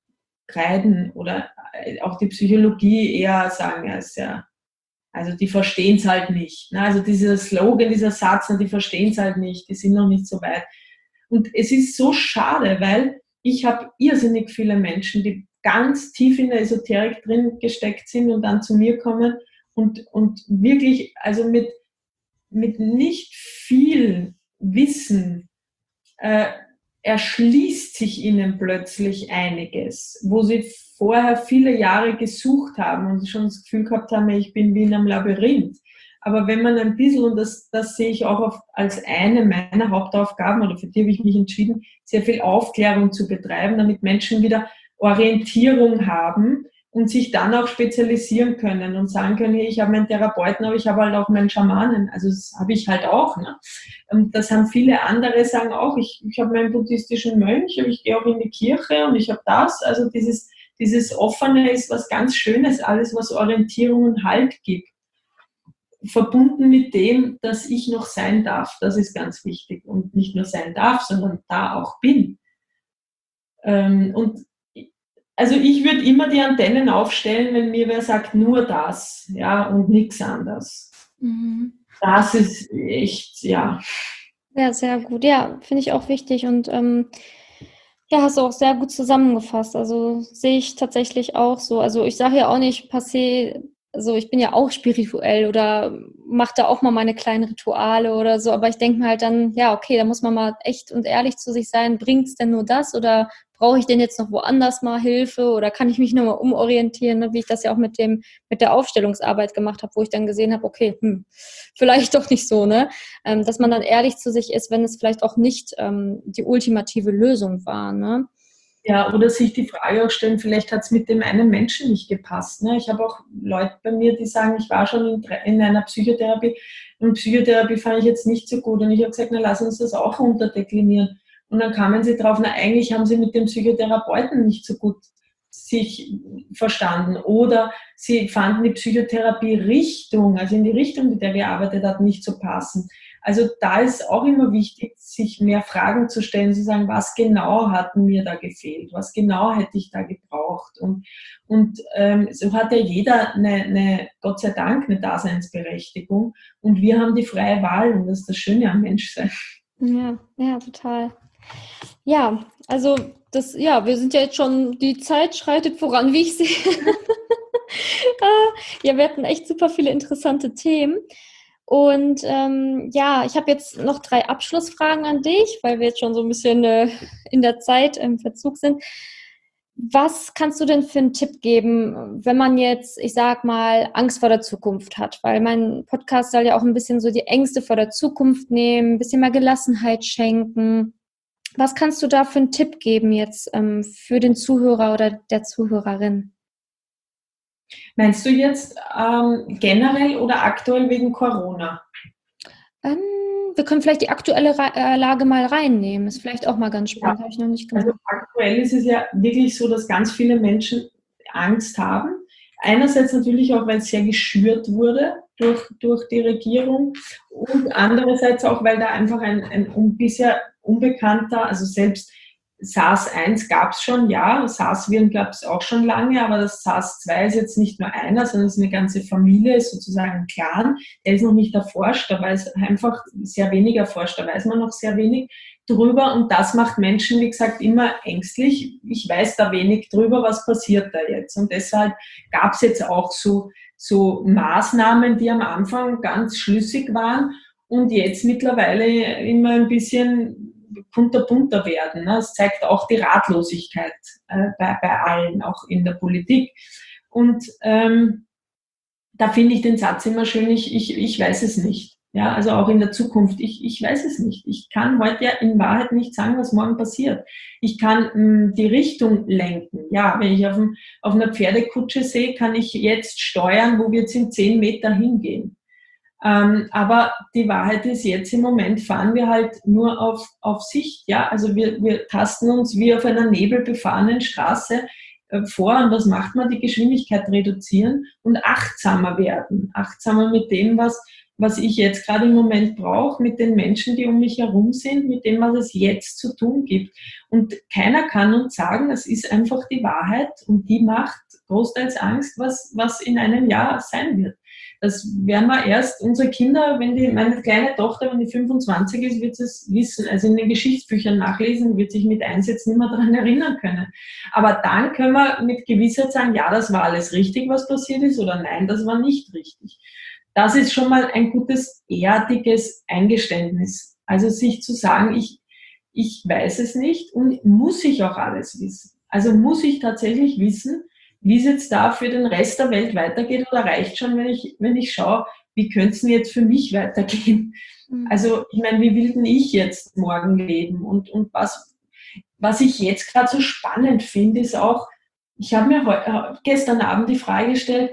angreifen oder auch die Psychologie eher sagen, ja, ist ja, also die verstehen es halt nicht. Also dieser Slogan, dieser Satz, die verstehen es halt nicht, die sind noch nicht so weit. Und es ist so schade, weil ich habe irrsinnig viele Menschen, die ganz tief in der Esoterik drin gesteckt sind und dann zu mir kommen und, und wirklich, also mit, mit nicht viel Wissen äh, erschließt sich ihnen plötzlich einiges, wo sie vorher viele Jahre gesucht haben und schon das Gefühl gehabt haben, ich bin wie in einem Labyrinth. Aber wenn man ein bisschen, und das, das sehe ich auch auf, als eine meiner Hauptaufgaben, oder für die habe ich mich entschieden, sehr viel Aufklärung zu betreiben, damit Menschen wieder Orientierung haben und sich dann auch spezialisieren können und sagen können, hey, ich habe meinen Therapeuten, aber ich habe halt auch meinen Schamanen. Also das habe ich halt auch. Ne? Und das haben viele andere, sagen auch, ich, ich habe meinen buddhistischen Mönch, ich gehe auch in die Kirche und ich habe das. Also dieses, dieses Offene ist was ganz Schönes, alles, was Orientierung und Halt gibt. Verbunden mit dem, dass ich noch sein darf. Das ist ganz wichtig. Und nicht nur sein darf, sondern da auch bin. Ähm, und also ich würde immer die Antennen aufstellen, wenn mir wer sagt, nur das, ja, und nichts anderes. Mhm. Das ist echt, ja. Ja, sehr gut. Ja, finde ich auch wichtig und ähm, ja, hast du auch sehr gut zusammengefasst. Also sehe ich tatsächlich auch so. Also ich sage ja auch nicht passé, also ich bin ja auch spirituell oder mache da auch mal meine kleinen Rituale oder so, aber ich denke mir halt dann, ja, okay, da muss man mal echt und ehrlich zu sich sein, bringt es denn nur das oder brauche ich denn jetzt noch woanders mal Hilfe oder kann ich mich nochmal umorientieren, ne? Wie ich das ja auch mit dem mit der Aufstellungsarbeit gemacht habe, wo ich dann gesehen habe, okay, hm, vielleicht doch nicht so, ne? Ähm, dass man dann ehrlich zu sich ist, wenn es vielleicht auch nicht ähm, die ultimative Lösung war, ne? Ja, oder sich die Frage auch stellen, vielleicht hat es mit dem einen Menschen nicht gepasst. Ne? Ich habe auch Leute bei mir, die sagen, ich war schon in, in einer Psychotherapie und Psychotherapie fand ich jetzt nicht so gut. Und ich habe gesagt, na lass uns das auch runterdeklinieren. Und dann kamen sie drauf, na eigentlich haben sie mit dem Psychotherapeuten nicht so gut sich verstanden oder sie fanden die Psychotherapie-Richtung, also in die Richtung, mit der wir gearbeitet haben, nicht so passend. Also da ist auch immer wichtig, sich mehr Fragen zu stellen, zu sagen, was genau hat mir da gefehlt, was genau hätte ich da gebraucht. Und, und ähm, so hat ja jeder eine, eine, Gott sei Dank, eine Daseinsberechtigung und wir haben die freie Wahl und das ist das Schöne am Menschsein. Ja, ja, total. Ja, also das, ja, wir sind ja jetzt schon, die Zeit schreitet voran, wie ich sehe. Ja, wir hatten echt super viele interessante Themen. Und ähm, ja, ich habe jetzt noch drei Abschlussfragen an dich, weil wir jetzt schon so ein bisschen äh, in der Zeit im Verzug sind. Was kannst du denn für einen Tipp geben, wenn man jetzt, ich sag mal, Angst vor der Zukunft hat? Weil mein Podcast soll ja auch ein bisschen so die Ängste vor der Zukunft nehmen, ein bisschen mehr Gelassenheit schenken. Was kannst du da für einen Tipp geben jetzt ähm, für den Zuhörer oder der Zuhörerin? Meinst du jetzt ähm, generell oder aktuell wegen Corona? Ähm, wir können vielleicht die aktuelle Ra- äh, Lage mal reinnehmen. Ist vielleicht auch mal ganz Ja. spannend, habe ich noch nicht Also gemacht. aktuell ist es ja wirklich so, dass ganz viele Menschen Angst haben. Einerseits natürlich auch, weil es sehr geschürt wurde durch, durch die Regierung und andererseits auch, weil da einfach ein, ein bisher unbekannter, also selbst SARS eins gab es schon, ja, SARS-Viren gab es auch schon lange, aber das SARS zwei ist jetzt nicht nur einer, sondern es ist eine ganze Familie, ist sozusagen ein Clan, der ist noch nicht erforscht, da weiß einfach sehr wenig erforscht, da weiß man noch sehr wenig drüber und das macht Menschen, wie gesagt, immer ängstlich. Ich weiß da wenig drüber, was passiert da jetzt und deshalb gab es jetzt auch so, so Maßnahmen, die am Anfang ganz schlüssig waren und jetzt mittlerweile immer ein bisschen kunterbunter werden. Ne? Das zeigt auch die Ratlosigkeit äh, bei, bei allen, auch in der Politik. Und ähm, da finde ich den Satz immer schön, ich, ich, ich weiß es nicht. Ja, also auch in der Zukunft, ich, ich weiß es nicht. Ich kann heute ja in Wahrheit nicht sagen, was morgen passiert. Ich kann mh, die Richtung lenken. Ja, wenn ich auf, dem, auf einer Pferdekutsche sehe, kann ich jetzt steuern, wo wir jetzt in zehn Meter hingehen. Ähm, aber die Wahrheit ist, jetzt im Moment fahren wir halt nur auf, auf Sicht. Ja? Also wir, wir tasten uns wie auf einer nebelbefahrenen Straße äh, vor. Und was macht man? Die Geschwindigkeit reduzieren und achtsamer werden. Achtsamer mit dem, was, was ich jetzt gerade im Moment brauche, mit den Menschen, die um mich herum sind, mit dem, was es jetzt zu tun gibt. Und keiner kann uns sagen, es ist einfach die Wahrheit und die macht großteils Angst, was, was in einem Jahr sein wird. Das werden wir erst, unsere Kinder, wenn die, meine kleine Tochter, wenn die fünfundzwanzig ist, wird sie es wissen, also in den Geschichtsbüchern nachlesen, wird sich mit eins jetzt nicht mehr daran erinnern können. Aber dann können wir mit Gewissheit sagen, ja, das war alles richtig, was passiert ist, oder nein, das war nicht richtig. Das ist schon mal ein gutes, ehrliches Eingeständnis. Also sich zu sagen, ich, ich weiß es nicht und muss ich auch alles wissen. Also muss ich tatsächlich wissen, wie es jetzt da für den Rest der Welt weitergeht oder reicht schon, wenn ich, wenn ich schaue, wie könnte es denn jetzt für mich weitergehen? Mhm. Also ich meine, wie will denn ich jetzt morgen leben? Und, und was, was ich jetzt gerade so spannend finde, ist auch, ich habe mir heu, gestern Abend die Frage gestellt,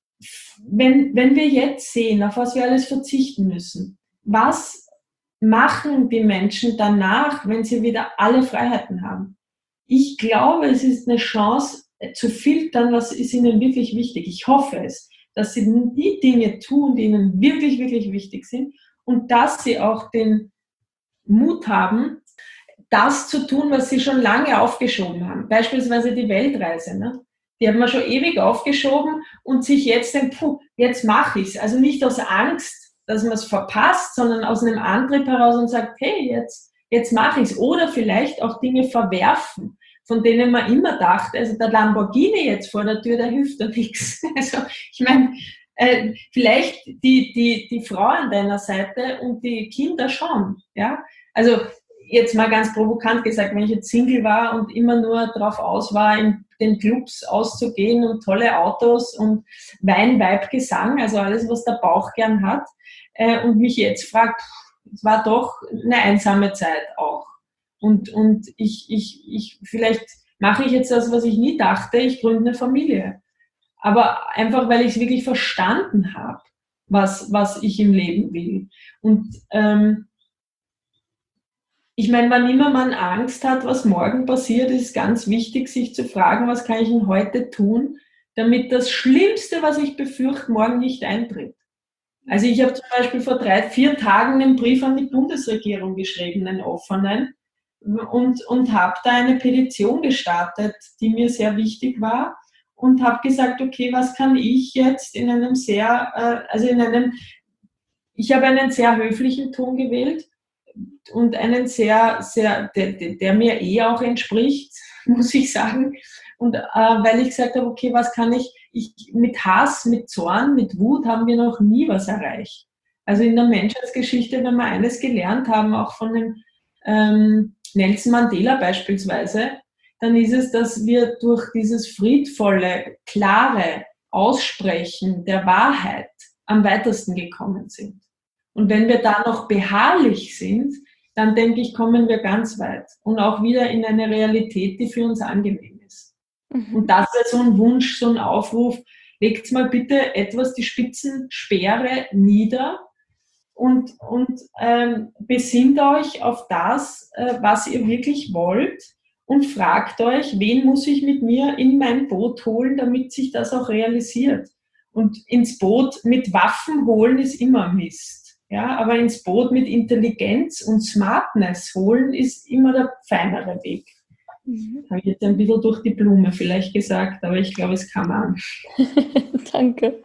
wenn, wenn wir jetzt sehen, auf was wir alles verzichten müssen, was machen die Menschen danach, wenn sie wieder alle Freiheiten haben? Ich glaube, es ist eine Chance, zu filtern, was ist ihnen wirklich wichtig. Ich hoffe es, dass sie die Dinge tun, die ihnen wirklich, wirklich wichtig sind und dass sie auch den Mut haben, das zu tun, was sie schon lange aufgeschoben haben. Beispielsweise die Weltreise. Ne? Die haben wir schon ewig aufgeschoben und sich jetzt denken, puh, jetzt mache ich es. Also nicht aus Angst, dass man es verpasst, sondern aus einem Antrieb heraus und sagt, hey, jetzt, jetzt mache ich es. Oder vielleicht auch Dinge verwerfen, von denen man immer dachte, also der Lamborghini jetzt vor der Tür, der hilft ja nichts. Also ich meine, äh, vielleicht die, die, die Frau an deiner Seite und die Kinder schon. Ja? Also jetzt mal ganz provokant gesagt, wenn ich jetzt Single war und immer nur darauf aus war, in den Clubs auszugehen und tolle Autos und Wein, Weib, Gesang, also alles, was der Bauch gern hat, äh, und mich jetzt fragt, es war doch eine einsame Zeit auch. Und, und ich, ich, ich, vielleicht mache ich jetzt das, was ich nie dachte, ich gründe eine Familie. Aber einfach, weil ich es wirklich verstanden habe, was, was ich im Leben will. Und ähm, ich meine, wann immer man Angst hat, was morgen passiert, ist ganz wichtig, sich zu fragen, was kann ich denn heute tun, damit das Schlimmste, was ich befürchte, morgen nicht eintritt. Also ich habe zum Beispiel vor drei, vier Tagen einen Brief an die Bundesregierung geschrieben, einen offenen, und, und habe da eine Petition gestartet, die mir sehr wichtig war, und habe gesagt, okay, was kann ich jetzt in einem sehr, äh, also in einem, ich habe einen sehr höflichen Ton gewählt und einen sehr, sehr, der, der mir eh auch entspricht, muss ich sagen. Und äh, weil ich gesagt habe, okay, was kann ich, ich, mit Hass, mit Zorn, mit Wut haben wir noch nie was erreicht. Also in der Menschheitsgeschichte, wenn wir eines gelernt haben, auch von dem ähm, Nelson Mandela beispielsweise, dann ist es, dass wir durch dieses friedvolle, klare Aussprechen der Wahrheit am weitesten gekommen sind. Und wenn wir da noch beharrlich sind, dann denke ich, kommen wir ganz weit und auch wieder in eine Realität, die für uns angenehm ist. Mhm. Und das wäre so ein Wunsch, so ein Aufruf, legt mal bitte etwas die Spitzensperre nieder und, und ähm, besinnt euch auf das, äh, was ihr wirklich wollt, und fragt euch, wen muss ich mit mir in mein Boot holen, damit sich das auch realisiert. Und ins Boot mit Waffen holen ist immer Mist. Ja, aber ins Boot mit Intelligenz und Smartness holen ist immer der feinere Weg. Mhm. Habe ich jetzt ein bisschen durch die Blume vielleicht gesagt, aber ich glaube, es kam an. Danke.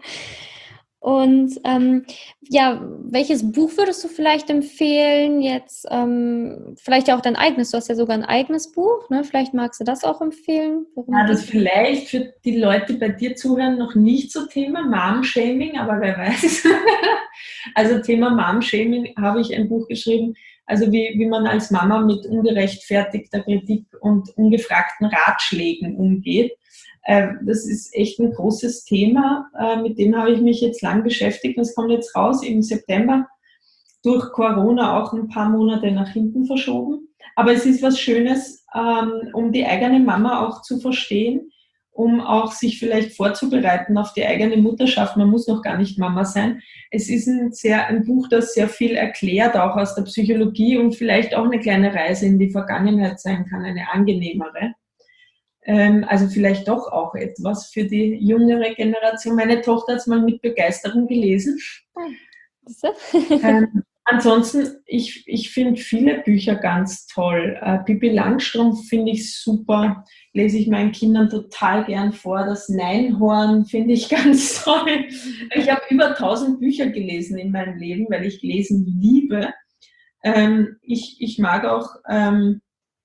Und ähm, ja, welches Buch würdest du vielleicht empfehlen? Jetzt ähm, vielleicht ja auch dein eigenes. Du hast ja sogar ein eigenes Buch, ne? Vielleicht magst du das auch empfehlen. Worum ja, das vielleicht für die Leute, die bei dir zuhören, noch nicht so Thema Mom-Shaming, aber wer weiß. Also Thema Mom-Shaming habe ich ein Buch geschrieben, also wie, wie man als Mama mit ungerechtfertigter Kritik und ungefragten Ratschlägen umgeht. Das ist echt ein großes Thema, mit dem habe ich mich jetzt lang beschäftigt. Das kommt jetzt raus im September, durch Corona auch ein paar Monate nach hinten verschoben. Aber es ist was Schönes, um die eigene Mama auch zu verstehen, um auch sich vielleicht vorzubereiten auf die eigene Mutterschaft. Man muss noch gar nicht Mama sein. Es ist ein, sehr, ein Buch, das sehr viel erklärt, auch aus der Psychologie, und vielleicht auch eine kleine Reise in die Vergangenheit sein kann, eine angenehmere. Also vielleicht doch auch etwas für die jüngere Generation. Meine Tochter hat es mal mit Begeisterung gelesen. ähm, ansonsten, ich, ich finde viele Bücher ganz toll. Äh, Pippi Langstrumpf finde ich super, lese ich meinen Kindern total gern vor. Das Neinhorn finde ich ganz toll. Ich habe über tausend Bücher gelesen in meinem Leben, weil ich Lesen liebe. Ähm, ich, ich mag auch ähm,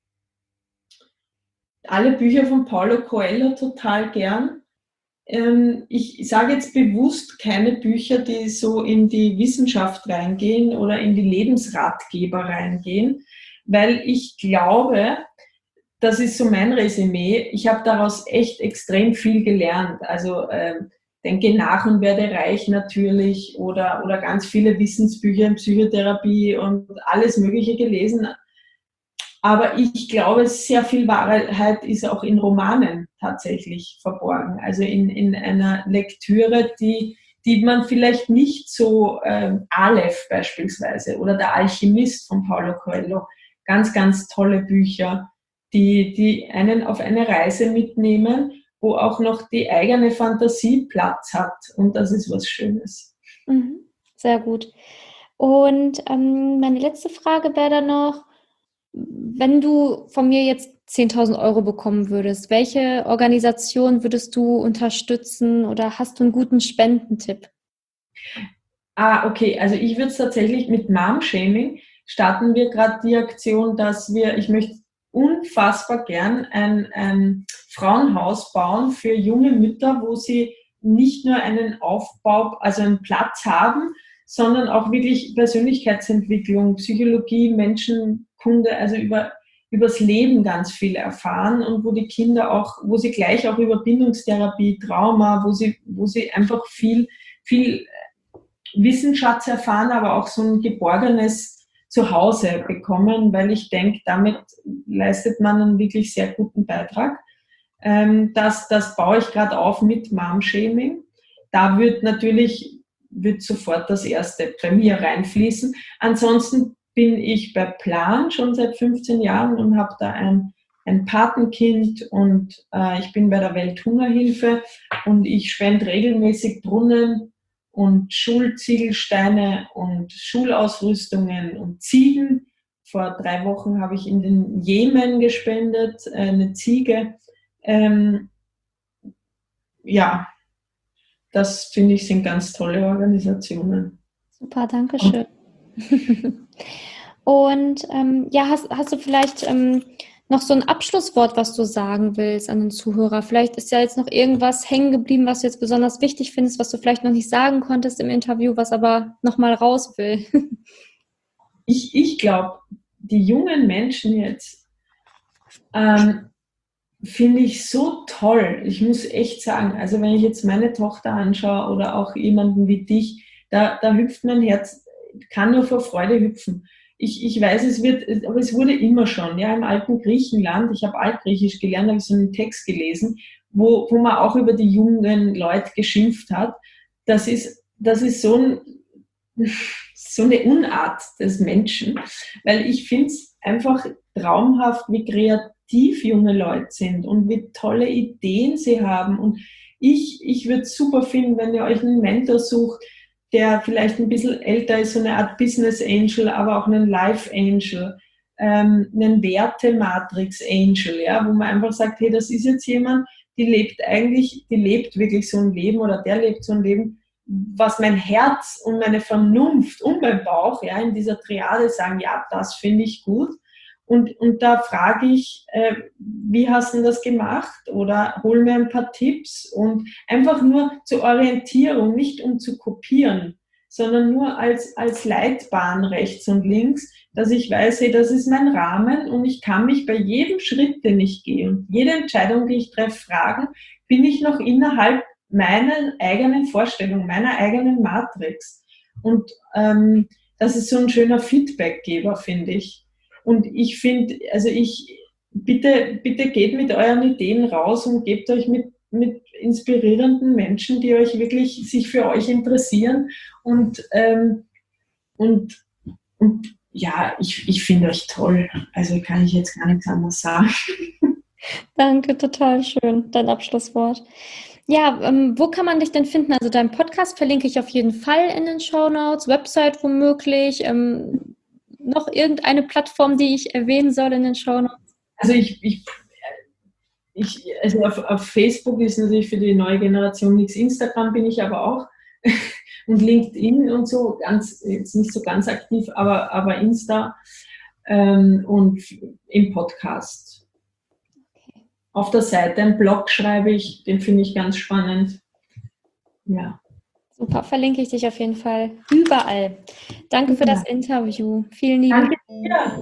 alle Bücher von Paulo Coelho total gern. Ähm, ich sage jetzt bewusst keine Bücher, die so in die Wissenschaft reingehen oder in die Lebensratgeber reingehen, weil ich glaube, das ist so mein Resümee, ich habe daraus echt extrem viel gelernt. Also ähm, Denke nach und werde reich natürlich, oder, oder ganz viele Wissensbücher in Psychotherapie und alles Mögliche gelesen. Aber ich glaube, sehr viel Wahrheit ist auch in Romanen tatsächlich verborgen. Also in, in einer Lektüre, die, die man vielleicht nicht so, ähm, Aleph beispielsweise oder Der Alchemist von Paulo Coelho, ganz, ganz tolle Bücher, die, die einen auf eine Reise mitnehmen, wo auch noch die eigene Fantasie Platz hat. Und das ist was Schönes. Mhm, sehr gut. Und ähm, meine letzte Frage wäre dann noch, wenn du von mir jetzt zehntausend Euro bekommen würdest, welche Organisation würdest du unterstützen, oder hast du einen guten Spendentipp? Ah, okay. Also ich würde es tatsächlich mit Mom-Shaming starten wir gerade die Aktion, dass wir, ich möchte unfassbar gern ein, ein Frauenhaus bauen für junge Mütter, wo sie nicht nur einen Aufbau, also einen Platz haben, sondern auch wirklich Persönlichkeitsentwicklung, Psychologie, Menschenkunde, also über übers Leben ganz viel erfahren, und wo die Kinder auch, wo sie gleich auch über Bindungstherapie, Trauma, wo sie, wo sie einfach viel, viel Wissensschatz erfahren, aber auch so ein geborgenes Zuhause bekommen, weil ich denke, damit leistet man einen wirklich sehr guten Beitrag. Das, das baue ich gerade auf mit Mom-Shaming. Da wird natürlich wird sofort das erste bei mir reinfließen. Ansonsten bin ich bei Plan schon seit fünfzehn Jahren und habe da ein, ein Patenkind und äh, ich bin bei der Welthungerhilfe und ich spende regelmäßig Brunnen und Schulziegelsteine und Schulausrüstungen und Ziegen. Vor drei Wochen habe ich in den Jemen gespendet, eine Ziege. Ähm, ja, das finde ich sind ganz tolle Organisationen. Super, danke schön. Und ähm, ja, hast, hast du vielleicht ähm, noch so ein Abschlusswort, was du sagen willst an den Zuhörer? Vielleicht ist ja jetzt noch irgendwas hängen geblieben, was du jetzt besonders wichtig findest, was du vielleicht noch nicht sagen konntest im Interview, was aber nochmal raus will. Ich, ich glaube, die jungen Menschen jetzt ähm, finde ich so toll. Ich muss echt sagen, also wenn ich jetzt meine Tochter anschaue oder auch jemanden wie dich, da, da hüpft mein Herz, kann nur vor Freude hüpfen. Ich, ich weiß, es wird, aber es wurde immer schon, ja, im alten Griechenland, ich habe Altgriechisch gelernt, habe ich so einen Text gelesen, wo, wo man auch über die jungen Leute geschimpft hat. Das ist, das ist so, ein, so eine Unart des Menschen, weil ich finde es einfach traumhaft, wie kreativ junge Leute sind und wie tolle Ideen sie haben. Und ich, ich würde es super finden, wenn ihr euch einen Mentor sucht, der vielleicht ein bisschen älter ist, so eine Art Business Angel, aber auch einen Life Angel, ähm, einen Werte-Matrix Angel, ja, wo man einfach sagt, hey, das ist jetzt jemand, die lebt eigentlich, die lebt wirklich so ein Leben oder der lebt so ein Leben, was mein Herz und meine Vernunft und mein Bauch, ja, in dieser Triade sagen, ja, das finde ich gut. Und, und da frage ich, äh, wie hast du das gemacht? Oder hol mir ein paar Tipps und einfach nur zur Orientierung, nicht um zu kopieren, sondern nur als, als Leitbahn rechts und links, dass ich weiß, hey, das ist mein Rahmen und ich kann mich bei jedem Schritt, den ich gehe und jede Entscheidung, die ich treffe, fragen, bin ich noch innerhalb meiner eigenen Vorstellung, meiner eigenen Matrix. Und ähm, das ist so ein schöner Feedbackgeber, finde ich. Und ich finde, also ich, bitte, bitte geht mit euren Ideen raus und gebt euch mit, mit inspirierenden Menschen, die euch wirklich sich für euch interessieren. Und, ähm, und, und ja, ich, ich finde euch toll. Also kann ich jetzt gar nichts anderes sagen. Danke, total schön, dein Abschlusswort. Ja, ähm, wo kann man dich denn finden? Also deinen Podcast verlinke ich auf jeden Fall in den Shownotes, Website womöglich, ähm, noch irgendeine Plattform, die ich erwähnen soll in den Shownotes? Also ich, ich, ich also auf, auf Facebook ist natürlich für die neue Generation nichts, Instagram bin ich aber auch und LinkedIn und so, ganz, jetzt nicht so ganz aktiv, aber, aber Insta ähm, und im Podcast. Okay. Auf der Seite einen Blog schreibe ich, den finde ich ganz spannend. Ja. Super, verlinke ich dich auf jeden Fall überall. Danke für das Interview. Vielen lieben Dank.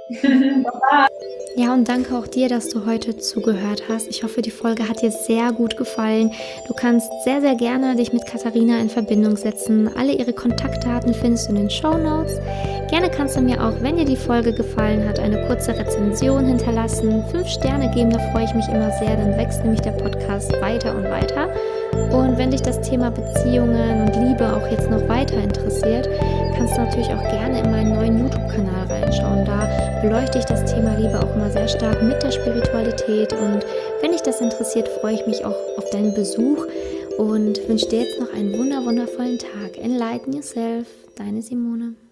Ja, und danke auch dir, dass du heute zugehört hast. Ich hoffe, die Folge hat dir sehr gut gefallen. Du kannst sehr, sehr gerne dich mit Katharina in Verbindung setzen. Alle ihre Kontaktdaten findest du in den Shownotes. Gerne kannst du mir auch, wenn dir die Folge gefallen hat, eine kurze Rezension hinterlassen. Fünf Sterne geben, da freue ich mich immer sehr. Dann wächst nämlich der Podcast weiter und weiter. Und wenn dich das Thema Beziehungen und Liebe auch jetzt noch weiter interessiert, kannst du natürlich auch gerne in meinen neuen YouTube-Kanal reinschauen. Da beleuchte ich das Thema Liebe auch immer sehr stark mit der Spiritualität. Und wenn dich das interessiert, freue ich mich auch auf deinen Besuch und wünsche dir jetzt noch einen wunder wundervollen Tag. Enlighten yourself, deine Simone.